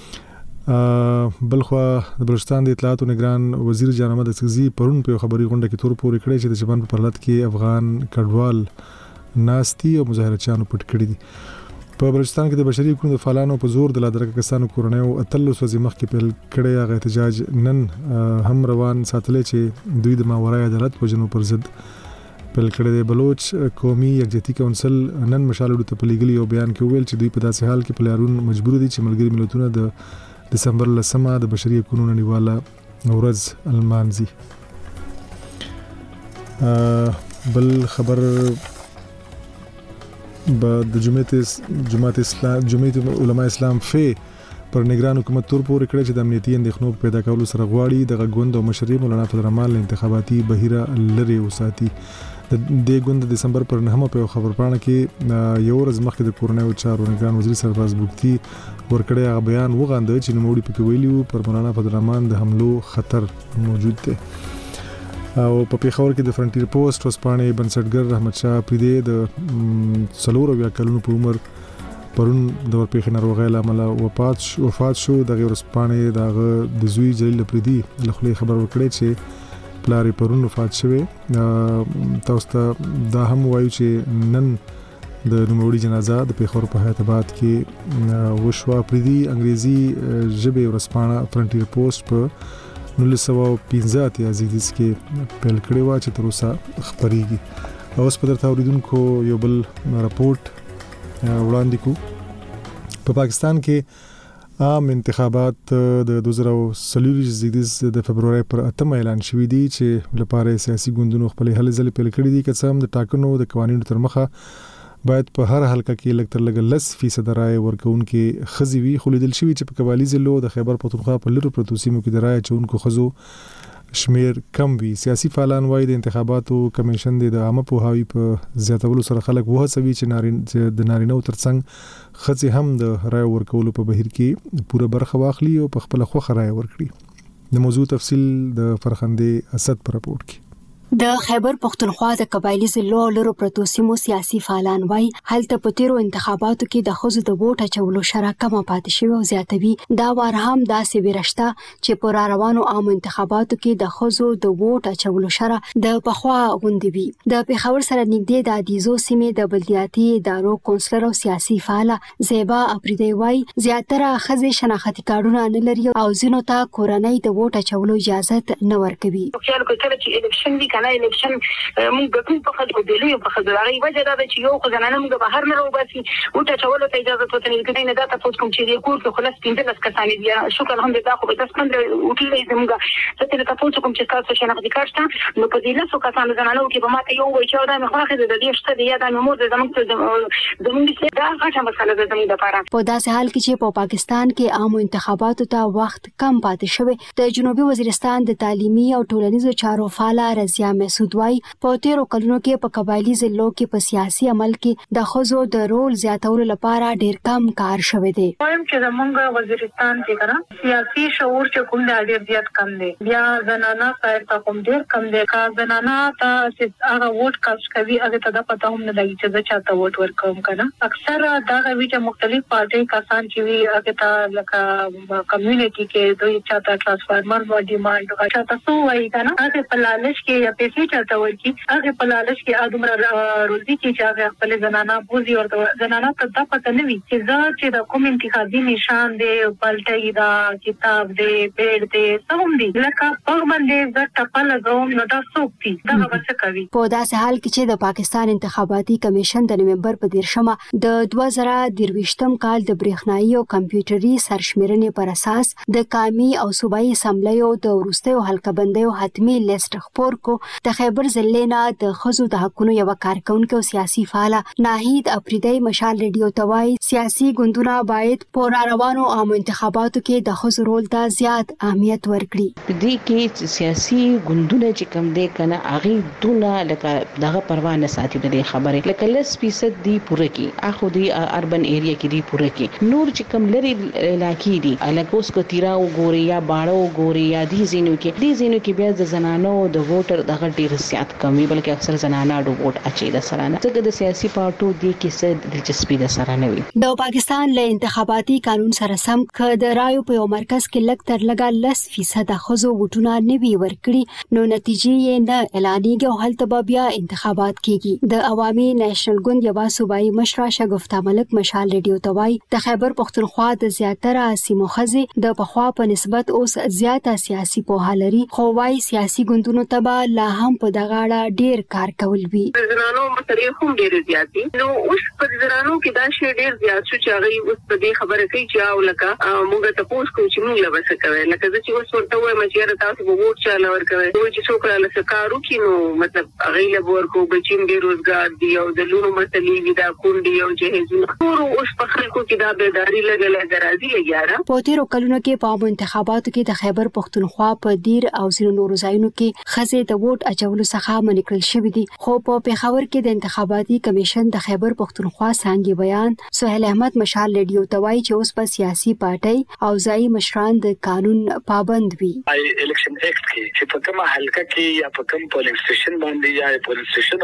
بلخوا د بلوچستان د اطلاعات او نگران وزیر جان احمد اسکزي پرون په خبري غونډه کې تور پورې کړی چې د چمن په پرلط کې افغان کډوال ناستي او مظاهره چانو پټ کړی دي. په بلوچستان کې د بشري حقوقو د فعالانو په زور د لادرکه کسانو کورنۍ او اتلو سوځي مخ کې پیل کړی هغه احتجاج نن هم روان ساتلې چې دوی د ماورای عدالت په جنو پر ضد پیل کړی دی. بلوچ قومي یکجهتي کونسل نن مشالو ته پلیګلی او بیان کې ویل چې دوی په داسې حال کې پلیارون مجبور دي چې ملګری ملتونه د دسمبر 10 د بشري حقوقو نړیواله ورځ المانزي. بل خبر د جمعیت علماء اسلام پر نگران حکومت تور پورې کړی چې د امنیتي اندېښنو پیدا کولو سره غواړي د غوند او مشري مولانا فضلرحمان انتخاباتي بهیره لري وساتي. د غوند د دسمبر پر 9 په خبر پاڼه کې یو ورځ مخکې د کورنۍ او چارو نگران وزیر سرفراز بوکتی ورکړی هغه بیان وغانده چې نوموړي پکې ویلي پر مولانا فضلرحمان د حملو خطر موجود دی. او په پیښور کې د فرنټیر پوسټ وسپانې بنسټګر رحمت شاه پریدي د 4 کلونو په عمر پرون د ورپېښې ناروغۍ له امله وفات شو. دغه ورسپانې د زوی جلیل پریدي له خولې خبر ورکړی چې پلار پرون وفات شوی. تاسو ته دا هم وایو چې نن د نوموړي جنازه د پیښور په حیات آباد کې وشوه. پریدي انګریزي ژبه ورسپانه فرنټیر پوسټ په 1915 زیږدیز کې پیل کړی و چې تر اوسه خبريږي. اوس په درته اوریدونکو یو بل راپورټ وړاندې کو. په پاکستان کې عام انتخابات د 2024 زیږدیز د فبرवरी پر 8 اعلان شوې دي چې لپاره سیاسي ګوندونو خپل هلې ځلې پیل کړې دي. که څه هم د ټاکنو د قوانینو تر مخه باید په هر حلقه کې لږ تر لږه 10% رائے ورکوونکې خزي وي. خو لیدل شوی چې په قبایلی ضلعو د خیبر پختونخوا په لرو پرتو سیمو کې د رائے چونکو خزو شمیر کم وي. سیاسي فعالان وايي د انتخاباتو کمیشن د عامه پوهاوی په زیاتولو سره خلک وهڅوي چې د نارینه‌و ترڅنګ خزي هم د رائے ورکولو په بهیر کې پوره برخه واخلي او په خپل خوخه رائے ورکړي. د موضوع تفصیل د فرخنده اسد پر راپورټ کې. د خیبر پختونخوا د قبایلی ضلعو لرو پرتو سیمو سیاسي فعالان وایي هلته په تیرو انتخاباتو کې د ښځو د ووټ اچولو شرح کمه پاتې شوې او زیاتوي دا وار هم داسې ویرشته چې په روانو عام انتخاباتو کې د ښځو د ووټ اچولو شرح د پخوا غوندې وي. د پېښور سره نږدې د عدیزو سیمې د بلدیاتي ادارو کونسلر او سیاسي فعاله زیبا اپریدی وایي زیاتره ښځې شناختي کارډونه نه لري او ځینو ته کورنۍ د ووټ اچولو اجازه نه ورکوي. کنه الیکشن موږ کوم په خلکو دی په خلکو راغی وجه دا چې یو خزانه موږ بهر نه روباسي او ته چولو ته اجازه ته نه کړي نه دا تاسو کوم چې کور کې خلاص 15 کسان دي شکر الحمدلله خو به تاسو باندې وټلې زموږ ته تاسو کوم چې تاسو شناخت کارت نو په دې له څو کسان زنانو کې به ماته یو وایي چې دا مخ واخې د دې شته دی دا مور د زموږ دا غټه مسله ده زموږ لپاره. په داسې حال کې چې په پاکستان کې عام انتخاباتو ته وخت کم پاتې شوی د جنوبي وزیرستان د تعلیمي او ټولنیزو چارو فعاله رضیا مسعود وايي په تیرو کلونو کې په قبایلی ضلعو کې په سیاسي عمل کې د ښځو د رول زیاتولو لپاره ډیر کم کار شوی دی. وایم چې زمونږ وزیرستان کې کنه سیاسي شعور چې کوم ډیر زیات کم دی بیا زنانه ته کوم ډیر کم دی کا زنانه ته چې هغه ووټ کاست کوي هغه ته د پته هم نه لګي چې دا چاته ووټ ورکوم کنه. اکثر دا غوي چې مختلف پارټي کسان چې وي هغه ته لکه کمیونټي کې دوی چاته ټرانسفارمر و ډیماند چاته سو وایي کنه هغه په لالچ کې یا پیسې چاته ورکی هغه په لالچ کې ادمره روزي چې هغه خپل زنانه بوزي او زنانه ته د پته نه وي چې د کوم انتخابي نشان دی پلټي دا کتاب دی پیډ دی سم دی لکه په باندې د ټپل زوم نو دا سوکتي دا څه کوي. په داسې حال کې چې د پاکستان انتخاباتي کمیشن د نومبر په 13 د 2023م کال د برېښنایي او کمپیوټري سرشمیرنې پر اساس د قومي او صوبایي اسمبلیو د وروستیو حلقه بندیو حتمی لیست خپور کو د خیبر ضلع نه د ښځو د حقونو یو کارکونکو او سیاسي فعاله ناهید اپریدی مشال ریډیو ته وایي سیاسي ګوندونه باید په روانو عام انتخاباتو کې د ښځو رول ته زیات اهمیت ورکړي. په دې کې سیاسي ګوندونه چې کم دي کنه هغه دونه لکه دغه پروا نه ساتي د خبرې لکه 10% دی پوره کې اخو دی اربن ایریا کې دی پوره کې نور چې کم لري علاقې دي الکه اوس کو تیرا وګوري یا باړو وګوري یا دي زینو کې بیا د زنانو د ووټر دغه ډیر زیات کمی بلکې اکثر زنانه د ووټ اچي د سرانه څنګه د سیاسي پارټو دی کې څه دلچسپي د سرانه وي. د پاکستان له انتخاباتي قانون سره سم ک د رایو په یو مرکز کې لږ تر لږه 10% ښځو ووټونه نه وی ورکړي نو نتیجې یې نه اعلانېږي او هلته بیا انتخابات کیږي. د عوامي نېشنل ګوند یو صوبایي مشر شګفتا ملک مشال ریډیو ته وایي د خیبر پختونخوا د زیاتره سیمو ښځې د پخوا په نسبت اوس زیاته سیاسي پوهه لري خو وايي سیاسي ګوندونو ته لا هم په دغه اړه ډیر کار کول وی. زنانو مسلې هم ډیر زیات دي نو اوس په زنانو کې دا شی ډیر زیات شو چې هغه اوس په دې خبره کوي چې او لکه موږ ته پوښتنه کوي چې موږ له وسه کوي لکه چې اوس ورته وایم چې تاسو به ووټ چاله ورکوي دوی چې څوک له سکارو کې نو مطلب هغه له ورکو بچین ډیر روزګار دی او د لونو مسلې وی دا کونډي او جهیزونه ټول اوس په خلکو کې دا بیداری لګل درازي لګیاره. په تیرو کلونو کې په عام انتخاباتو کې د خیبر پختونخوا په دیر او ځینو نورو ځایونو کې ښځې د ووټ اچولو څخه منع کړل شوې دي خو په پېښور کې د انتخاباتي کمیشن د خیبر پختونخوا څنګه بیان سهیل احمد مشال ریډیو ته وایي چې اوس په سیاسي پارټي او ځایي مشران د قانون پابند وي. الیکشن ایکټ کې چې په کومه حلقه کې یا په کوم پولینګ سټیشن باندې یا پولینګ سټیشن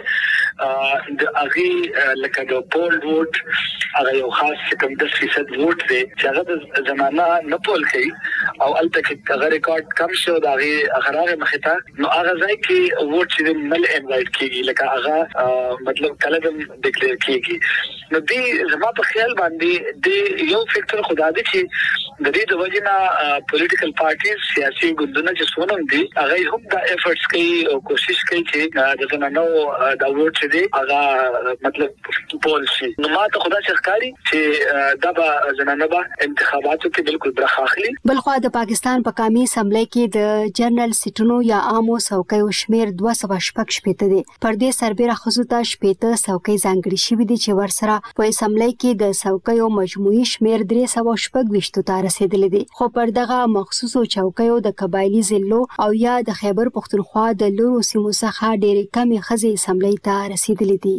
باندې د اغي لکه د پول ووټ هغه یو خاص کوم 10% ووټ دی چې هغه د زنانه نه پول کوي او البته کې هغه ریکارډ کم شو دا هغه مخته نو هغه ځای کې ووټ چې مل انوایټ کیږي لکه هغه مطلب کله د ډیکلیئر کیږي نو دې زما په خیال باندې د یو فیکټر خدا دې چې د دې د وجنه پولیټیکل پارټیز سیاسي ګوندونه چې سونم دي هغه هم دا ایفورټس کوي او کوشش کوي چې د زنانو دا ووټ دې هغه مطلب پول شي نو ما ته خدا ښکاری چې دا به زنانه به انتخاباتو کې بالکل برخه اخلي. بلخو د پاکستان په قومي اسمبلی کې د جنرال سیټونو یا عامو څوکیو شمیر 214 دی پر دې سربېره ښځو ته 15 څوکۍ ځانګړي شوې دي چې ورسره په اسمبلی کې د څوکیو مجموعي شمیر 314 ته رسیدلی دی خو پر دغه مخصوصو چوکیو د قبایلی ضلعو او یا د خیبر پختونخوا د لورو سیمو څخه ډېرې کمې ښځې اسمبلی ته رسیدلې دي.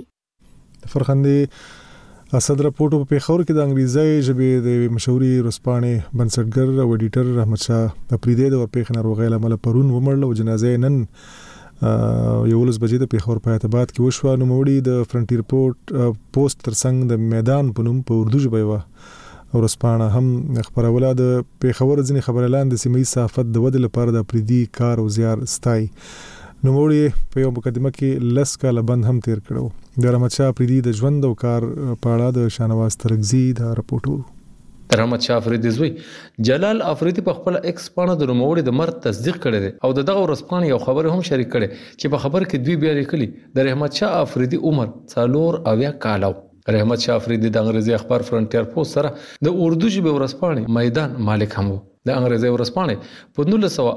فرخندې اسد راپورټ په پیښور کې د انګریزي ژبې د مشهوري رسپانې بنسټګر او ایډیټر احمد شاه اپریدی د ورپېښ ناروغۍ لامل پرون ومړل او جنازه نن 11 بجې د پیښور په اعتبار کې وشو. نو موړي د فرنټیر پوسټ ترڅنګ د میدان په نوم په اردو ژبه ورسپانه هم خبروله. د پیښور ځینې خبرلان د سیمې صحافت د ودې لپاره د پریدي کار او زیار ستای. نو موړي په یو مقدمه کې لس کاله بند هم تیر کړو. د رحمت شاه افریدي د ژوند او کار په اړه د شاهنواز ترغزي دا راپورټ. رحمت شاه افریدي زوی جلال افریدي په خپل ایکس پاڼه د نوموړي د مرګ تصدیق کړی دی او دغه ورځپاڼه یو خبر هم شریک کړي چې په خبر کې دوی بیا لیکلي د رحمت شاه افریدي عمر 4 کال. رحمت شاه افریدي د انګریزي اخبار فرنټیر پوسټ سره د اردو ژبې ورځپاڼه میدان مالک هم و. د انګریزي ورځپاڼه په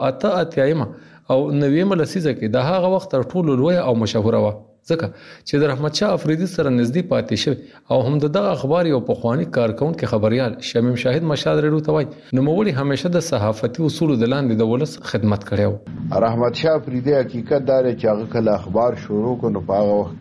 1988 او 90 لسیزه کې د هغه وخت تر ټولو لوی او مشهوره و ځکه چې د رحمت شاه افریدي سره نږدې پاتې شوی او هم دغه اخبار یو پخوانی کارکونکو خبريال شمیم شاهد مشال ریډیو ته وای نو موړي همیشه د صحافتي اصول د لاندې د ولس خدمت کړو. رحمت شاه افریدي حقیقت دار چې هغه کله اخبار شروع کړو په هغه وخت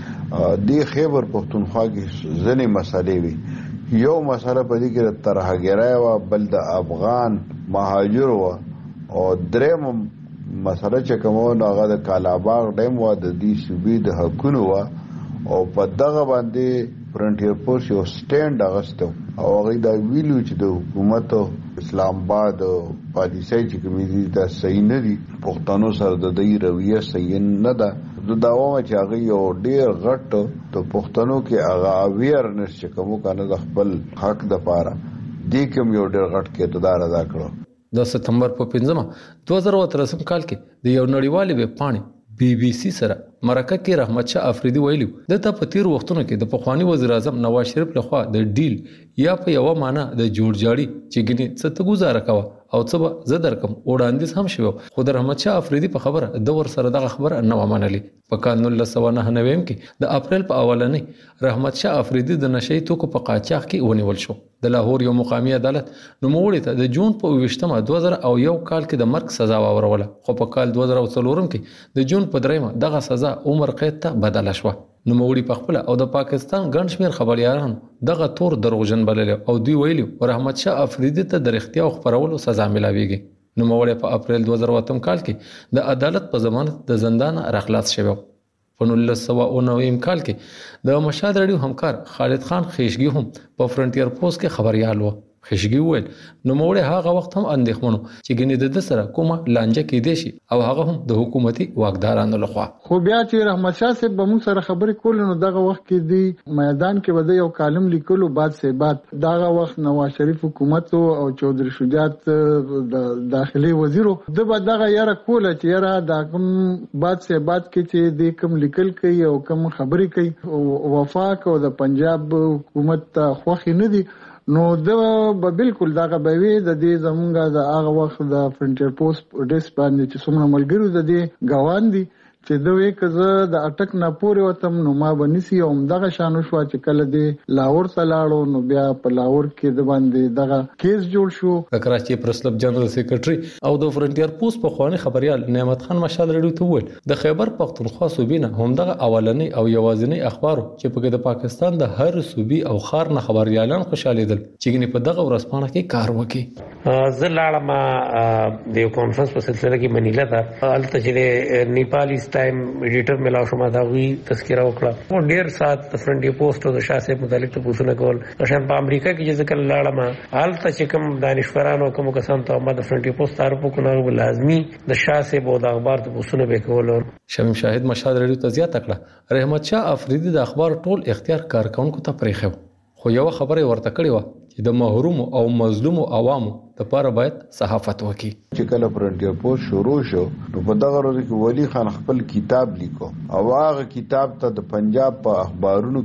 کې د خیبر پختونخوا کې ځنې مسالې وي. یو مسله په دې کې ترهګرای او بل د افغان مهاجر او دریم مسله چې کومه هغه د کالاباغ ډیم و د دې صوبې د حقونو و او په دغه باندې فرنټیر پوسټ یو سټاند اغستو او هغه دا ویلو چې د حکومت اسلام آباد پالیسي چې کومې دا صحیح نه دي پښتنو سره د دې رویه صحیح نه ده. د داوامه چې هغه یو ډیر غټ ته پښتنو کې هغه اویرنس چې کومه کنه د خپل حق د پاره دې کوم یو ډیر غټ کې اقتدار ادا کړو. د سپتمبر په 5 2013 کال کې د یو نړیوال ویب پاڼې بي بي سي سره مرکه کې رحمت شاه افریدي ویلو د ته په تیر وختونو کې د پخوانی وزیر اعظم نواز شریف لخوا د ډیل یا په یو معنا د جوړجاړي چې ګنې څه ته گزاره کاوه او څه به زه درکم وړاندیز هم شوی. خو د رحمت شاه افریدي په خبره د ور سره دغه خبره نه ومنلې. په کال 1999 کې د اپریل په اولنې رحمت شاه افریدي د نشئی توکو په قاچاق کې ونیول شو. د لاهور یو مقامی عدالت نوموړي ته د جون په 20 2001 کال کې د مرګ سزا واوروله. خو په کال 2004 کې د جون په 3 دغه سزا عمر قید ته بدله شو. نوموړي په خپل او د پاکستان ګڼ شمېر خبريالان دغه تور دروغجن بلل او دوی ویلي رحمت شاه افریدي ته د اختیار خبرولو سزا ملاويږي. نوموړي په اپریل 2008 کال کې د عدالت په ضمانت د زندان راخلاص شوی. په 1990 کال کې د مشهد رادیو همکار خالد خان خیشګي هم په فرنټیر پوسټ کې خبريال و. خیشګي وویل نوموړي هغه وخت هم اندېښمنو چې ګنې د سره کومه لانجه کې دي شي او هغه هم د حکومتي واکدارانو لخوا. خو بیا چې رحمت شاه صاحب به موږ سره خبرې کول نو دغه وخت کې دی میدان کې بده یو کالم لیکلو بعد سه بعد دغه وخت نواز شریف حکومت او چودري شجاعت د داخلي وزیرو د دغه یاره کوله چې یاره د کوم بعد سه بعد کې چې د کوم لیکل کوي او کوم خبرې کوي وفاق او د پنجاب حکومت خوخي نه دي نو د به بالکل دغه به وي د دې زمونږه د هغه وخت د فرنټیر پوسټ ډیس باندې چې څومره ملګرو د دې غوان دي چې دوی کزه د اٹک نه پورې وتم نو ما بنسي او دغه شانو شو چې کله د لاهور سلاړو نو بیا په لاهور کې د باندې دغه کیس جوړ شو. د کراچي پریس کلب جنرال سیکریټري او د فرنټیر پوسټ په خواني خبريال نعمت خان مشال رډیو ته وویل د خیبر پختونخوا صوبې نه هم دغه اولنی او یوازینی اخبارو چې په د پاکستان د هر صوبې او خار نه خبريالان خوشالیدل چې ګنې په دغه ورځپاڼه کې کار وکړي. زه لاړم د یو کانفرنس په سلسله کې منیلا ته الته چې نیپالي ټایم ایډیټر ملا شوما دا وی تذکرہ وکړه او ډیر سات فرنټي پوسټ او د شاه متعلق ته پوښتنه کول. شان په امریکا کې چې ذکر لاړم حالت چې کوم دانشورانو کوم کسان ته د فرنټي پوسټ تعارف وکړو لازمي د شاه سه د اخبار ته پوښتنه وکول. شمیم شاهد مشهد رډیو ته زیاته کړه رحمت شاه افریدي د اخبار ټول اختیار کارکونکو ته پریخو. خو یو خبره ورته کړې و چې د محروم او مظلوم عوامو لپاره باید صحافت وکړي. چې کله فرنټیر پوسټ شروع شو نو په دغه ورځ کې ولی خان خپل کتاب لیکو او هغه کتاب ته د پنجاب په اخبارونو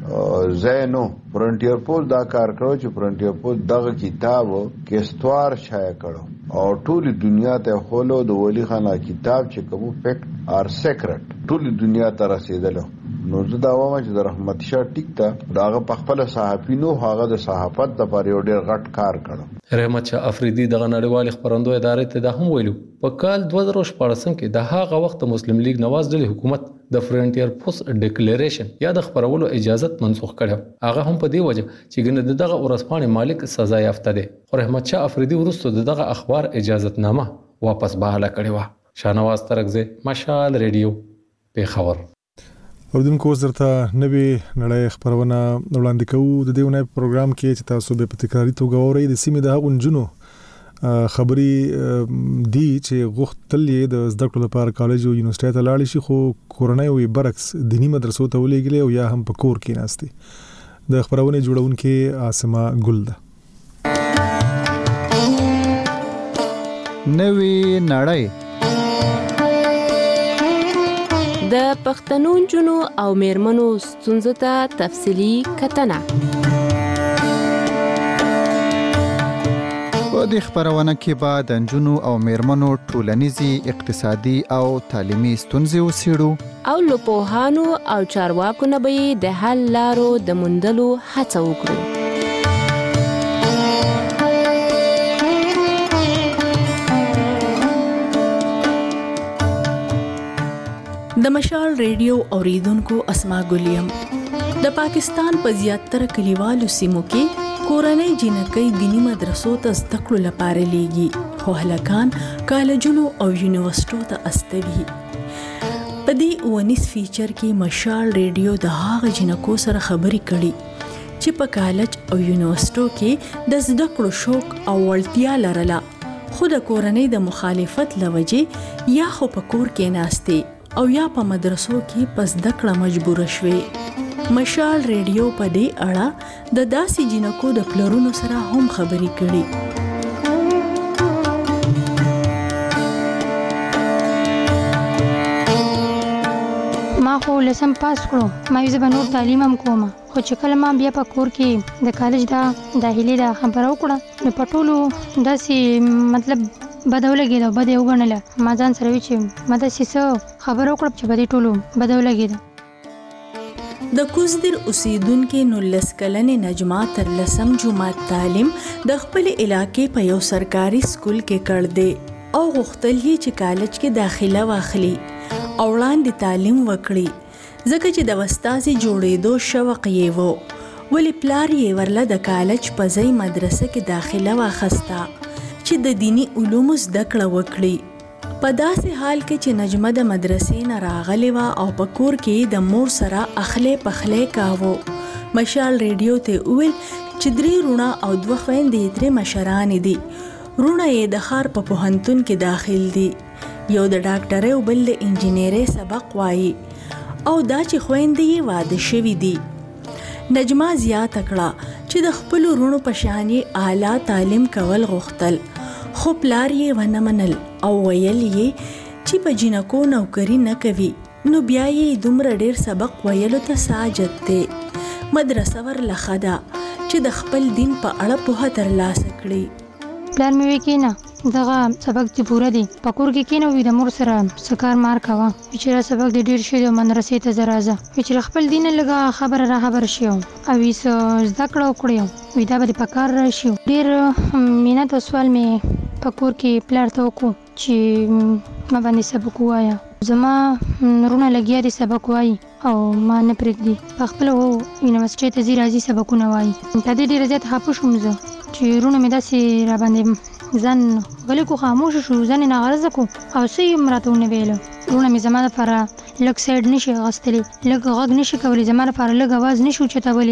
کې زینو فرنټیر پوسټ دا کار کړو چې فرنټیر پوسټ دغه کتاب کې استوار شایع کړو او ټول دنیا ته خولو د ولی خان کتاب چې کوم فیکټ ار سیکرټ ټول دنیا ته رسیدلو. نو زه دا وایم چې د رحمت شاه ټیک ته داغه په خپل صحافي نو هغه د صحافت د پر یو ډیر غټ کار کړو. رحمت شاه افریدي دغه نړیوال خبرندوی ادارې ته دا هم ویلو په کال 2014 کې د هغه وخت مسلم لیگ نواز ډلې حکومت د فرنټیر پوسټ ډیکلیریشن یا د خبرولو اجازه منسوخ کړو. هغه هم په دې وجه چې ګنه دغه ورځپاڼې مالک سزا یافته دي. رحمت شاه افریدي ورسته دغه اخبار اجازت نامه واپس بحاله کړې و. شاهنواز ترکزی مشال ریډیو پیښور. اوردونکو زرته نوې نړۍ خبرونه وړاندې کوو. د دې ونې پروګرام کې چې تاسو به په تکراری توګه اورئ د سیمې د هغو نجونو خبري دي چې غوښتل یې د زده کړو لپاره کالج او یونیورسيټي ته لاړ شي خو کورنۍ او برعکس دینی مدرسو ته ولېږلې او یا هم په کور کې ناستي. د خبرونه جوړونکو عاصمه ګل ده. نوې نړۍ د پښتنو جنو او میرمنو ستونزو ته تفصیلی کتنه. په دې خبرونه کې به د جنو او میرمنو ټولنیزي، اقتصادي او تعلیمي ستونزې وڅېړو او له پوهانو او چارواکو نه به د حل لارو د موندلو هڅه وکړو. د مشال ریډیو اوریدونکو اسما ګلیم. د پاکستان په زیاتره کلیوالو سیمو کې کورنۍ جنکۍ دینی مدرسو ته زده کړو لپاره لیږي، خو هلکان کالجونو او یونیورسيټو ته استوي. په دې اونیس فیچر کې مشال ریډیو د هغه جنکو سره خبرې کړي چې په کالج او یونیورسيټو کې د زده کړو شوق او وړتیا لرله، خو د کورنۍ د مخالفت لوجې یا خو په کور کې ناستې او یا په مدرسو کې پس د کړه مجبور شوي. مشال ریډیو په دې اړه د داسې جنکو د پلرونو سره هم خبرې کړي. ما خو لسم پاس کړو، ما یې زه نور تعلیم هم کوم، خو چې کله ما بیا په کور کې د کالج داخلي دا خبره وکړه نو په ټولو داسې مطلب بدولګېده او بده وګڼله. ما ځان سره وی چې ما داسې څه خبره وکړه چې بدې ټولو بدولګېده. د کوزدر اوسیدونکو 19 کلنې نجما تر لسم جماعت تعلیم د خپل علاقې په یو سرکاري سکول کې کړ دی او غوښتل یې چې کالج کې داخله واخلي او وړاندې تعلیم وکړي، ځکه چې د استادې جوړېدو شوق یې وو. ولی پلار یې ورله د کالج په ځای مدرسه کې داخله واخسته چې د دینی علومو زده کړه وکړي. په داسې حال کې چې نجمه د مدرسې نه راغلې وه او په کور کې د مور سره اخلی پخلی کاوه. مشال ریډیو ته وویل چې 3 رونه او 2 خویندې یې ترې مشرانې دي. رونه یې د ښار په پوهنتون کې داخل دي، یو د ډاکټرۍ او بل د انجینرۍ سبق وایي او دا چې خویندې یې واده شوي دي. نجمه زیاته کړه چې د خپلو رونو په شان یې اعلی تعلیم کول غوښتل، خو پلار یې ونه منل او ویل یې چې په جنکو نوکری نه کوي نو بیا یې دومره ډیر سبق ویلو ته ساجت دی. مدرسه ورله ښه ده چې د خپل دین په اړه پوهه ترلاسه کړي. پلار مې وی کېنه دغه سبق دې پوره دی، په کور کې کېنه وي د مور سره سکار مار کوه، چې را سبق دې ډیر شي او مدرسې ته زه راځه، چې خپل دین لږه خبره را خبر شي او ویس زده کړه وکړي وي دا به په کار راشي. ډیر مینت او سوال مې په کور کې پلار ته وکړو چې ما باندې سبق وایا. زما نورونه لګیا دي سبق وایي او ما نه پرېږدي، په خپل یونیورسيټي ته ځي راځي سبقونه وایي. په دې ډېر زیات خفه شوم زه چې رونه مې داسې را باندې ځان غلی کو خاموش شو، ځان یې ناغرضه کو او څه یې هم راته ونه ویله. رونه مې زما دپاره لږ سایډ نشي اخیستلی، لږ غږ نشي کولی، زما دپاره لږ اواز نشي اوچتولی.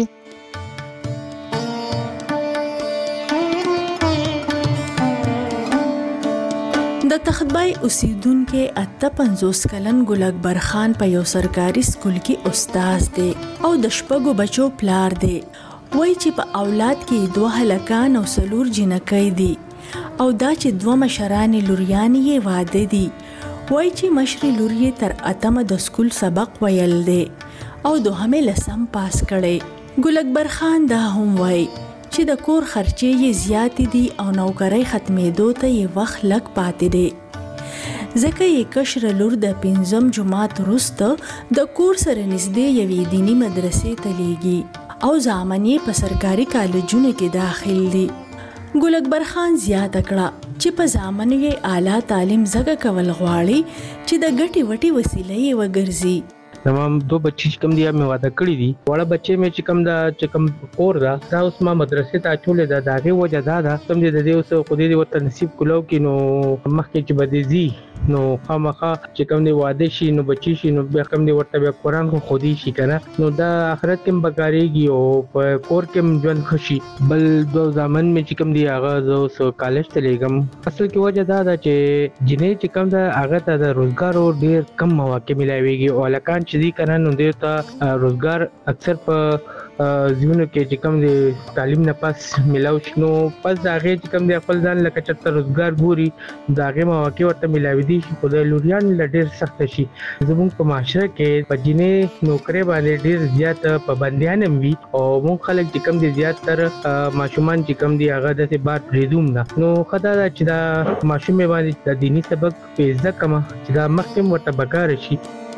د تختبای اوسیدونکو 58 کلن ګل اکبر خان په یو سرکاري سکول کې استاد دی او د شپږو بچو پلار دی. وای چې په اولاد کې 2 هلکان او 4 جنکۍ دي او دا چې 2 مشرانې لوریانې یې واده دي. وای چې مشرې لور یې تر 8مه د سکول سبق ویل دی او 2مه لسم پاس کړي. ګل اکبر خان دا هم وای چې د کور خرچې یې زیاتې دي او نوکرۍ ختمېدو ته یې وخت لږ پاتې دی، ځکه یې کشره لور د 5م جماعت وروسته د کور سره نږدې یوې دیني مدرسې ته لیږي او زامن یې په سرکاري کالجونو کې داخل دي. ګل اکبر خان زیاته کړه چې په زامنو یې اعلی تعلیم زګه کول غواړي چې د ګټې وټې وسیله یې وګرځي. تمام دو بچی چې کوم دی مې واده کړی دي وړه بچي مې چې کوم کور دا اوس ما مدرسې ته اچولې ده داغه وجه دا کوم دی د دې اوس خو دې ورته نصیب کولو کې نو مخکې چې بدیزي نو خامخا چې کوم دی واده شي نو بچی شي نو بیا کوم دی ورته بیا قرآن خو خودي شي کنه نو دا آخرت کې بکاریږي او په کور کې ژوند خوشي بل دو ځامن مې چې کوم دی هغه زه کالج ته لګم اصل کې وجه دا ده چې جنې چې کوم دا هغه ته د روزګار ډیر کم مواقع ملایويږي او لکان چې دي کنه نو دې ته روزګار اکثر په ژوند کې چې کوم دی تعلیم نه پاس ملاو شنو پس هغه چې کوم دی خپل ځان لکه چرته روزګار ګوري داغه مواقع ورته ملاوي دي چې خدای لوريان لډیر سخت شي زموږ په معاشره کې په جنې نوکری باندې ډیر زیات پابندیان هم وي او موږ خلک چې کوم دی زیات تر ماشومان چې کوم دی هغه د بار پریدوم نه نو خدای دا چې دا ماشومې باندې د دینی سبق په ځکه کما چې دا مخکې ورته بکار شي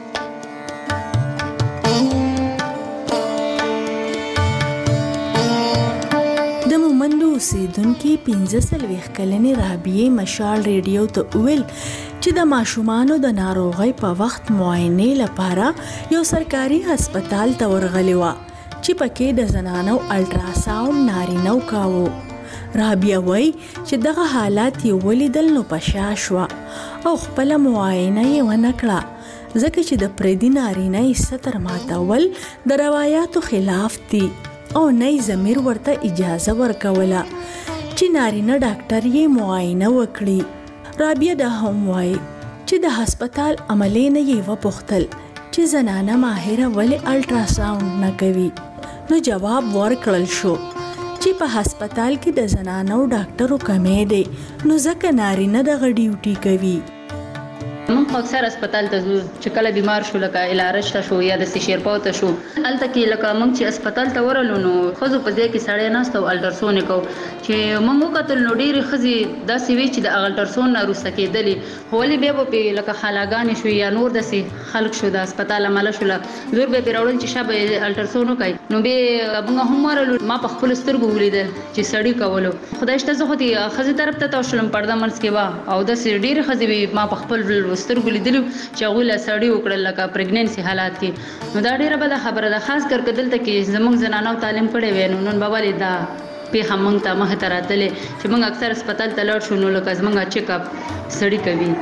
د مومندو اوسیدونکو 15 کلنې رابعه مشال ریډیو ته ویل چې د ماشومانو د ناروغۍ په وخت معاینې لپاره یو سرکاري هسپتال ته ورغلی و چې پکې د زنانو الټراساوند نارینه کاوه رابعه وای چې دغه حالات یې ولیدل نو پشا شو او خپل معاینه یې ونکړه ځکه چې د پردي نارینه ستر ماتول د روایتو خلاف دي او نه ضمیر ورته اجازه ورکوله چې نارینه ډاکټر یې معاینه وکړي رابعه دا هم وای چې د هسپتال عملې نه یې وپوښتل چې زنانه ماهره ولې الټراساوند نه کوي نو جواب ورکړل شو چې په هسپتال کې د زنانو ډاکټرو کمې دی نو ځکه نارینه دغه ډیوټي کوي موږ اکثر هسپتال ته ځو چې کله بیمار شو لکه الارج ته شو یا د شیرپاو ته شو الته کې لکه موږ چې هسپتال ته ورلو نو خزو په ځای کې سړی ناست او الټراساوند کو چې موږ وکتل نو ډېرې ښځې داسې وي چې د الټراساوند نه وروسته کېدلې ولې بیا به پې لکه خالاګانې شو یا نور داسې خلک شو د هسپتال عمله شوله زور به پرې راوړل چې شابه الټراساوند وکړي نو بیا موږ هم ورلو ما په خپلو سترګو ولیدل چې سړي کولو خدای شته زه خو دې ښځې طرف ته تاو شولم پرده منځ کې وه او داسې ډېرې ښځې وي ما په خپل سترګو لیدلو چې هغوی له سړي وکړل لکه پریګننسي حالات کې نو دا ډېره بده خبره ده خاص کر که دلته کې زموږ زنانو تعلیم کړی وی نو نن به ولې دا پیښه موږ ته مخې ته راتلې چې موږ اکثر هسپتال ته لاړ شو نو لکه زموږ چیک اپ سړي کوي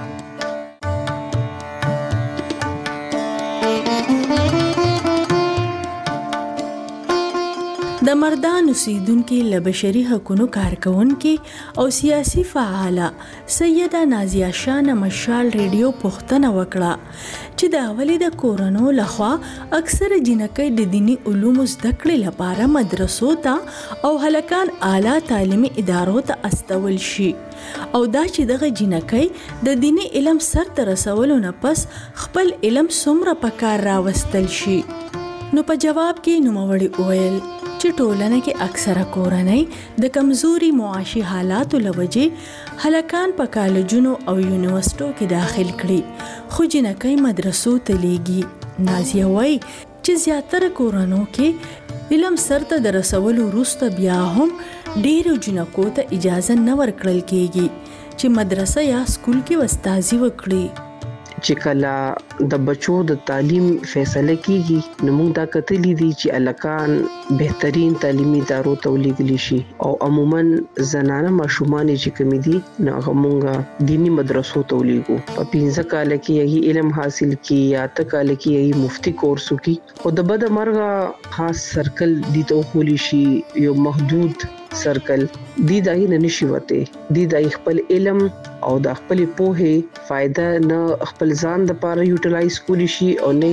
د مردان اوسیدونکو له بشري حقوقو کارکونکو او سیاسي فعاله سیده نازیه شاه مشال ریډیو پوښتنه وکړه چې دا ولې د کورونو لخوا اکثر جنکۍ د دینی علومو زده کړې لپاره مدرسو ته او هلکان اعلی تعلیمي ادارو ته استول شي او دا چې دغه جنکۍ د دینی علم سر ته رسولو نه پس خپل علم څومره پکار راوستل شي نو په جواب کې نوموړي وویل چې ټولنه کې اکثره کورنۍ د کمزوري معاشي حالاتو لوجې هلکان په کالجونو او یونیورسيټو کې داخل کړي خو جنکۍ مدرسو ته لیږي نازیه وای چې زیاتره کورونو کې علم سر ته د رسولو وروسته بیا هم ډېرو جنکو ته اجازه نه ورکړل کېږي چې مدرسه یا سکول کې استادي وکړي چې کله د بچو د تعلیم فیصله کیږي نو موږ دا کتلی دي چې الکان بهترین تعلیمي ادارو ته ولېږل شي او عموما زنانه ماشومان چې کمی دي نو هغه موږ دینی مدرسو ته ولېږو په 15 کال کې یې علم حاصل کی یا ته کال کې یې مفتی کورس کی او د بد مرغه خاص سرکل دي ته خولي شي یو محدود سرکل دی دای نه نشي وته دی دای خپل علم او د خپل پوهه فائدہ نه خپل ځان د پاره یوټیلایز کولی شي او نه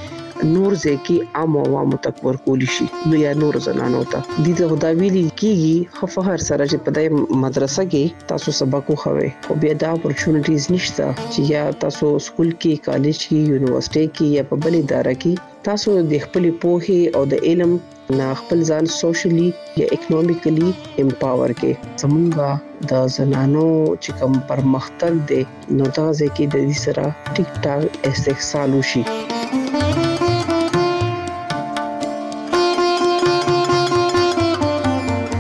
نور ځکه عام عوام تک ورکول شي نو یا نور زنانو ته د خدا ویلي کیږي خفهر سره چې په دې مدرسه کې تاسو سبق خووي او بیا دا اپورچونټیز نشته چې یا تاسو سکول کې کالج کې یونیورسيټي کې یا په بل اداره کې تاسو د خپل پوهه او د علم نه خپل ځان سوشلی یا اکونومیکلی امپاور کې زمونږه د زنانو چې کوم پرمختګ دی نو دا ځکه د دې سره ټیک ټاک استحصال وشي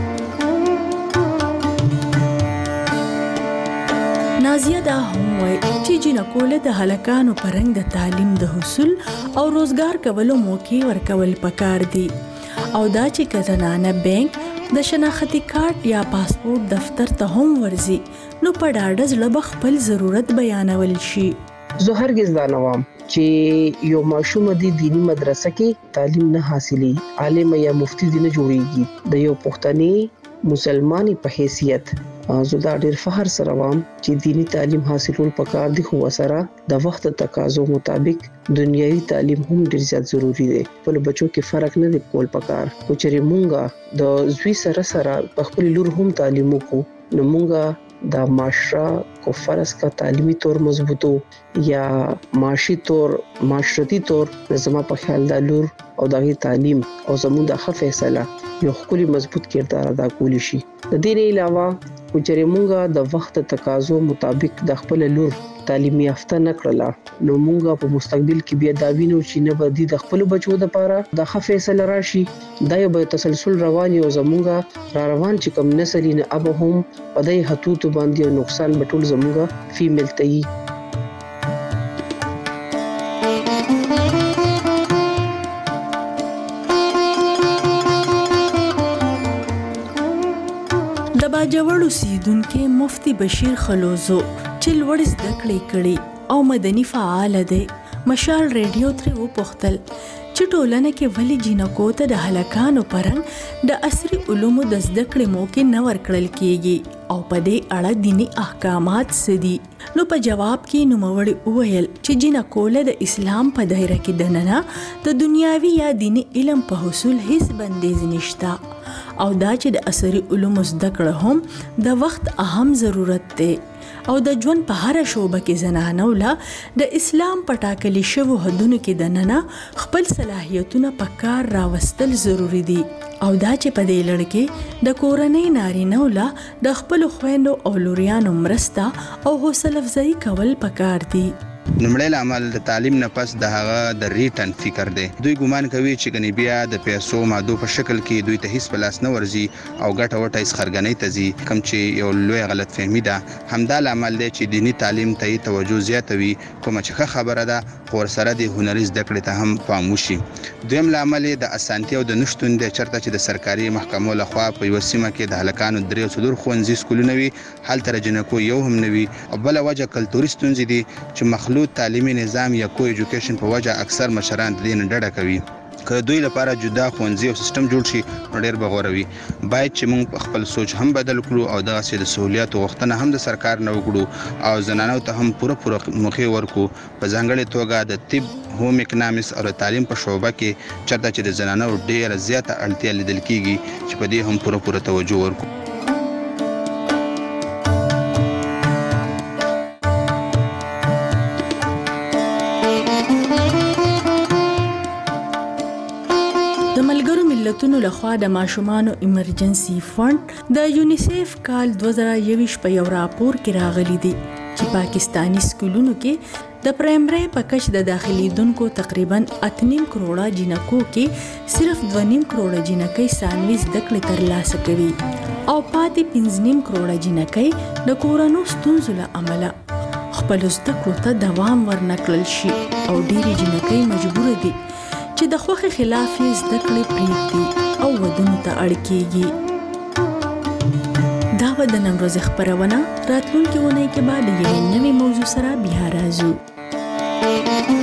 نازیه دا هم وای چې جنکو له د هلکانو پرنګ د تعلیم د حصول او روزګار کولو موقع ورکول پکار دي او دا چې کزنانه بانک د شناختی کارت یا پاسپورت دفتر ته هم ورزي نو په ډاډه زړه به خپل ضرورت بیانول شي. زه هرگز دا نه وایم چې یو ماشوم د دینی مدرسه کې تعلیم نه حاصلي عالم یا مفتی دی نه جوړیږي. د یو پښتني مسلمانۍ په حیثیت زه دا ډېر فخر سره وایم چې دینی تعلیم حاصلول پکار دي خو سره د وخت تقاضو مطابق دنیوي تعلیم هم ډېر زیات ضروری دی. په بچو کې فرق نه دی کول پکار. خو چې مونږه د زوی سره په خپل لور هم تعلیم وکړو نو مونږه دا معاشره کو فرض کا تعلیمی طور مضبوطو یا معاشي طور معاشرتي طور زما په خیال دا لور او دغه تعلیم او زموږ د فیصله یو خپل مضبوط کردار ادا کولی شي. د دې نه علاوه چې مونږه د وخت تقاضو مطابق د خپل لور تعلیمي یافته نکړه نو مونږه په مستقبل کې بیا دا وینو چې نه بدی د خپل بچو د پاره د فیصله راشي. دا یو به تسلسل رواني او زمونږه را روان چې کوم نسل نه اب هم په دې حدود باندې نقصان بټول زمونږه فیمیل ته باجوړ اوسیدونکو مفتی بشیر خلوزو چې لوړ زده کړې کړې او مدني فعال دی مشال ریډیو تر وپختل چې ټولنه کې ولی جنکو ته د هلکانو پرنګ د عصري علومو د زده کړې موقع نه ورکړل کیږي او په دې اړه دینی احکامات سدي. نو په جواب کې نوموړي وویل چې جنکو له د اسلام په دایره کې دننه د دنیاوي یا دینی علم په حصول هیڅ بندیز نشته او دا چې د عصري علومو زده کړه هم د وخت اهم ضرورت دی او د ژوند په هر شوبه کې زنانو له د اسلام په ټاکلي شوو حدونو کې دننه خپل صلاحیتونه په کار راوستل ضروری دي او دا چې په دې لړ کې د کورنۍ نارینه‌و له د خپل خويندو او لوریانو مرسته او حوصله افزایی کول پکار دي. نمړی عمل د تعلیم نه پس د هغه د ریټن فکر دی. دوی ګومان کوي چې غنی بیا د پیسو مادو په شکل کې دوی ته هیڅ پلاس نه ورزي او ګټه وټه یې خرګنۍ ته ځي کوم چې یو لوی غلط فهمي ده. همدا عمل دی چې دینی تعلیم ته توجه زیاتوي کوم چې خبره ده خو سره د هنري زده کړې ته هم پام وشي. دویم عمل د اسانتي او د نشټون د چرته چې د سرکاري محکمو لخوا په یو سیمه کې د هلکانو درې څلور خوندزي سکولونه وي هلته جنکو یو هم نوي او بل وجه کلتوري ستونزې دي چې مخلوط تعلیمي نظام یا کو ایجوکیشن په وجه اکثر مشران د دې نه ډډه کوي. که دوی لپاره جدا خوندزي او سیستم جوړ شي نو ډېر بغوروي. باید چې موږ خپل سوچ هم بدل کړو او دغه سي د سہولیات غوښتنه هم د سرکار نه وکړو او زنانو ته هم پوره مخې ورکو. په ځانګړي توګه د طب هوم اکونومکس او تعلیم په شعبه کې چرته چې د زنانو ډېر زیاته اړتیا لیدل کیږي چې په دې هم پوره توجه ورکو. ملتونو لخوا د ماشومانو ایمرجنسي فند د یونیسیف کال 2021 په یو راپور کې راغلي دي چې پاکستانی سکولونو کې د پرایمري په کچ د داخليدونکو تقریبا 8.5 کروڑه جنکو کې صرف 2.5 کروڑه جنکې ثانوي زده کړې ترلاسه کوي او پاتې 5.5 کروڑه جنکې د کورونو ستونزو له امله خپل زده کړو ته دوام ورنکړل شي او ډېری جنکې مجبور دي چې د خوخه خلاف یې زده کړې پریږدي او ودونو ته اړ کیږي. دا و د نن ورځې خبرونه راتلونکي اونۍ کې بعد یوې نوې موضوع سره بیا راځو.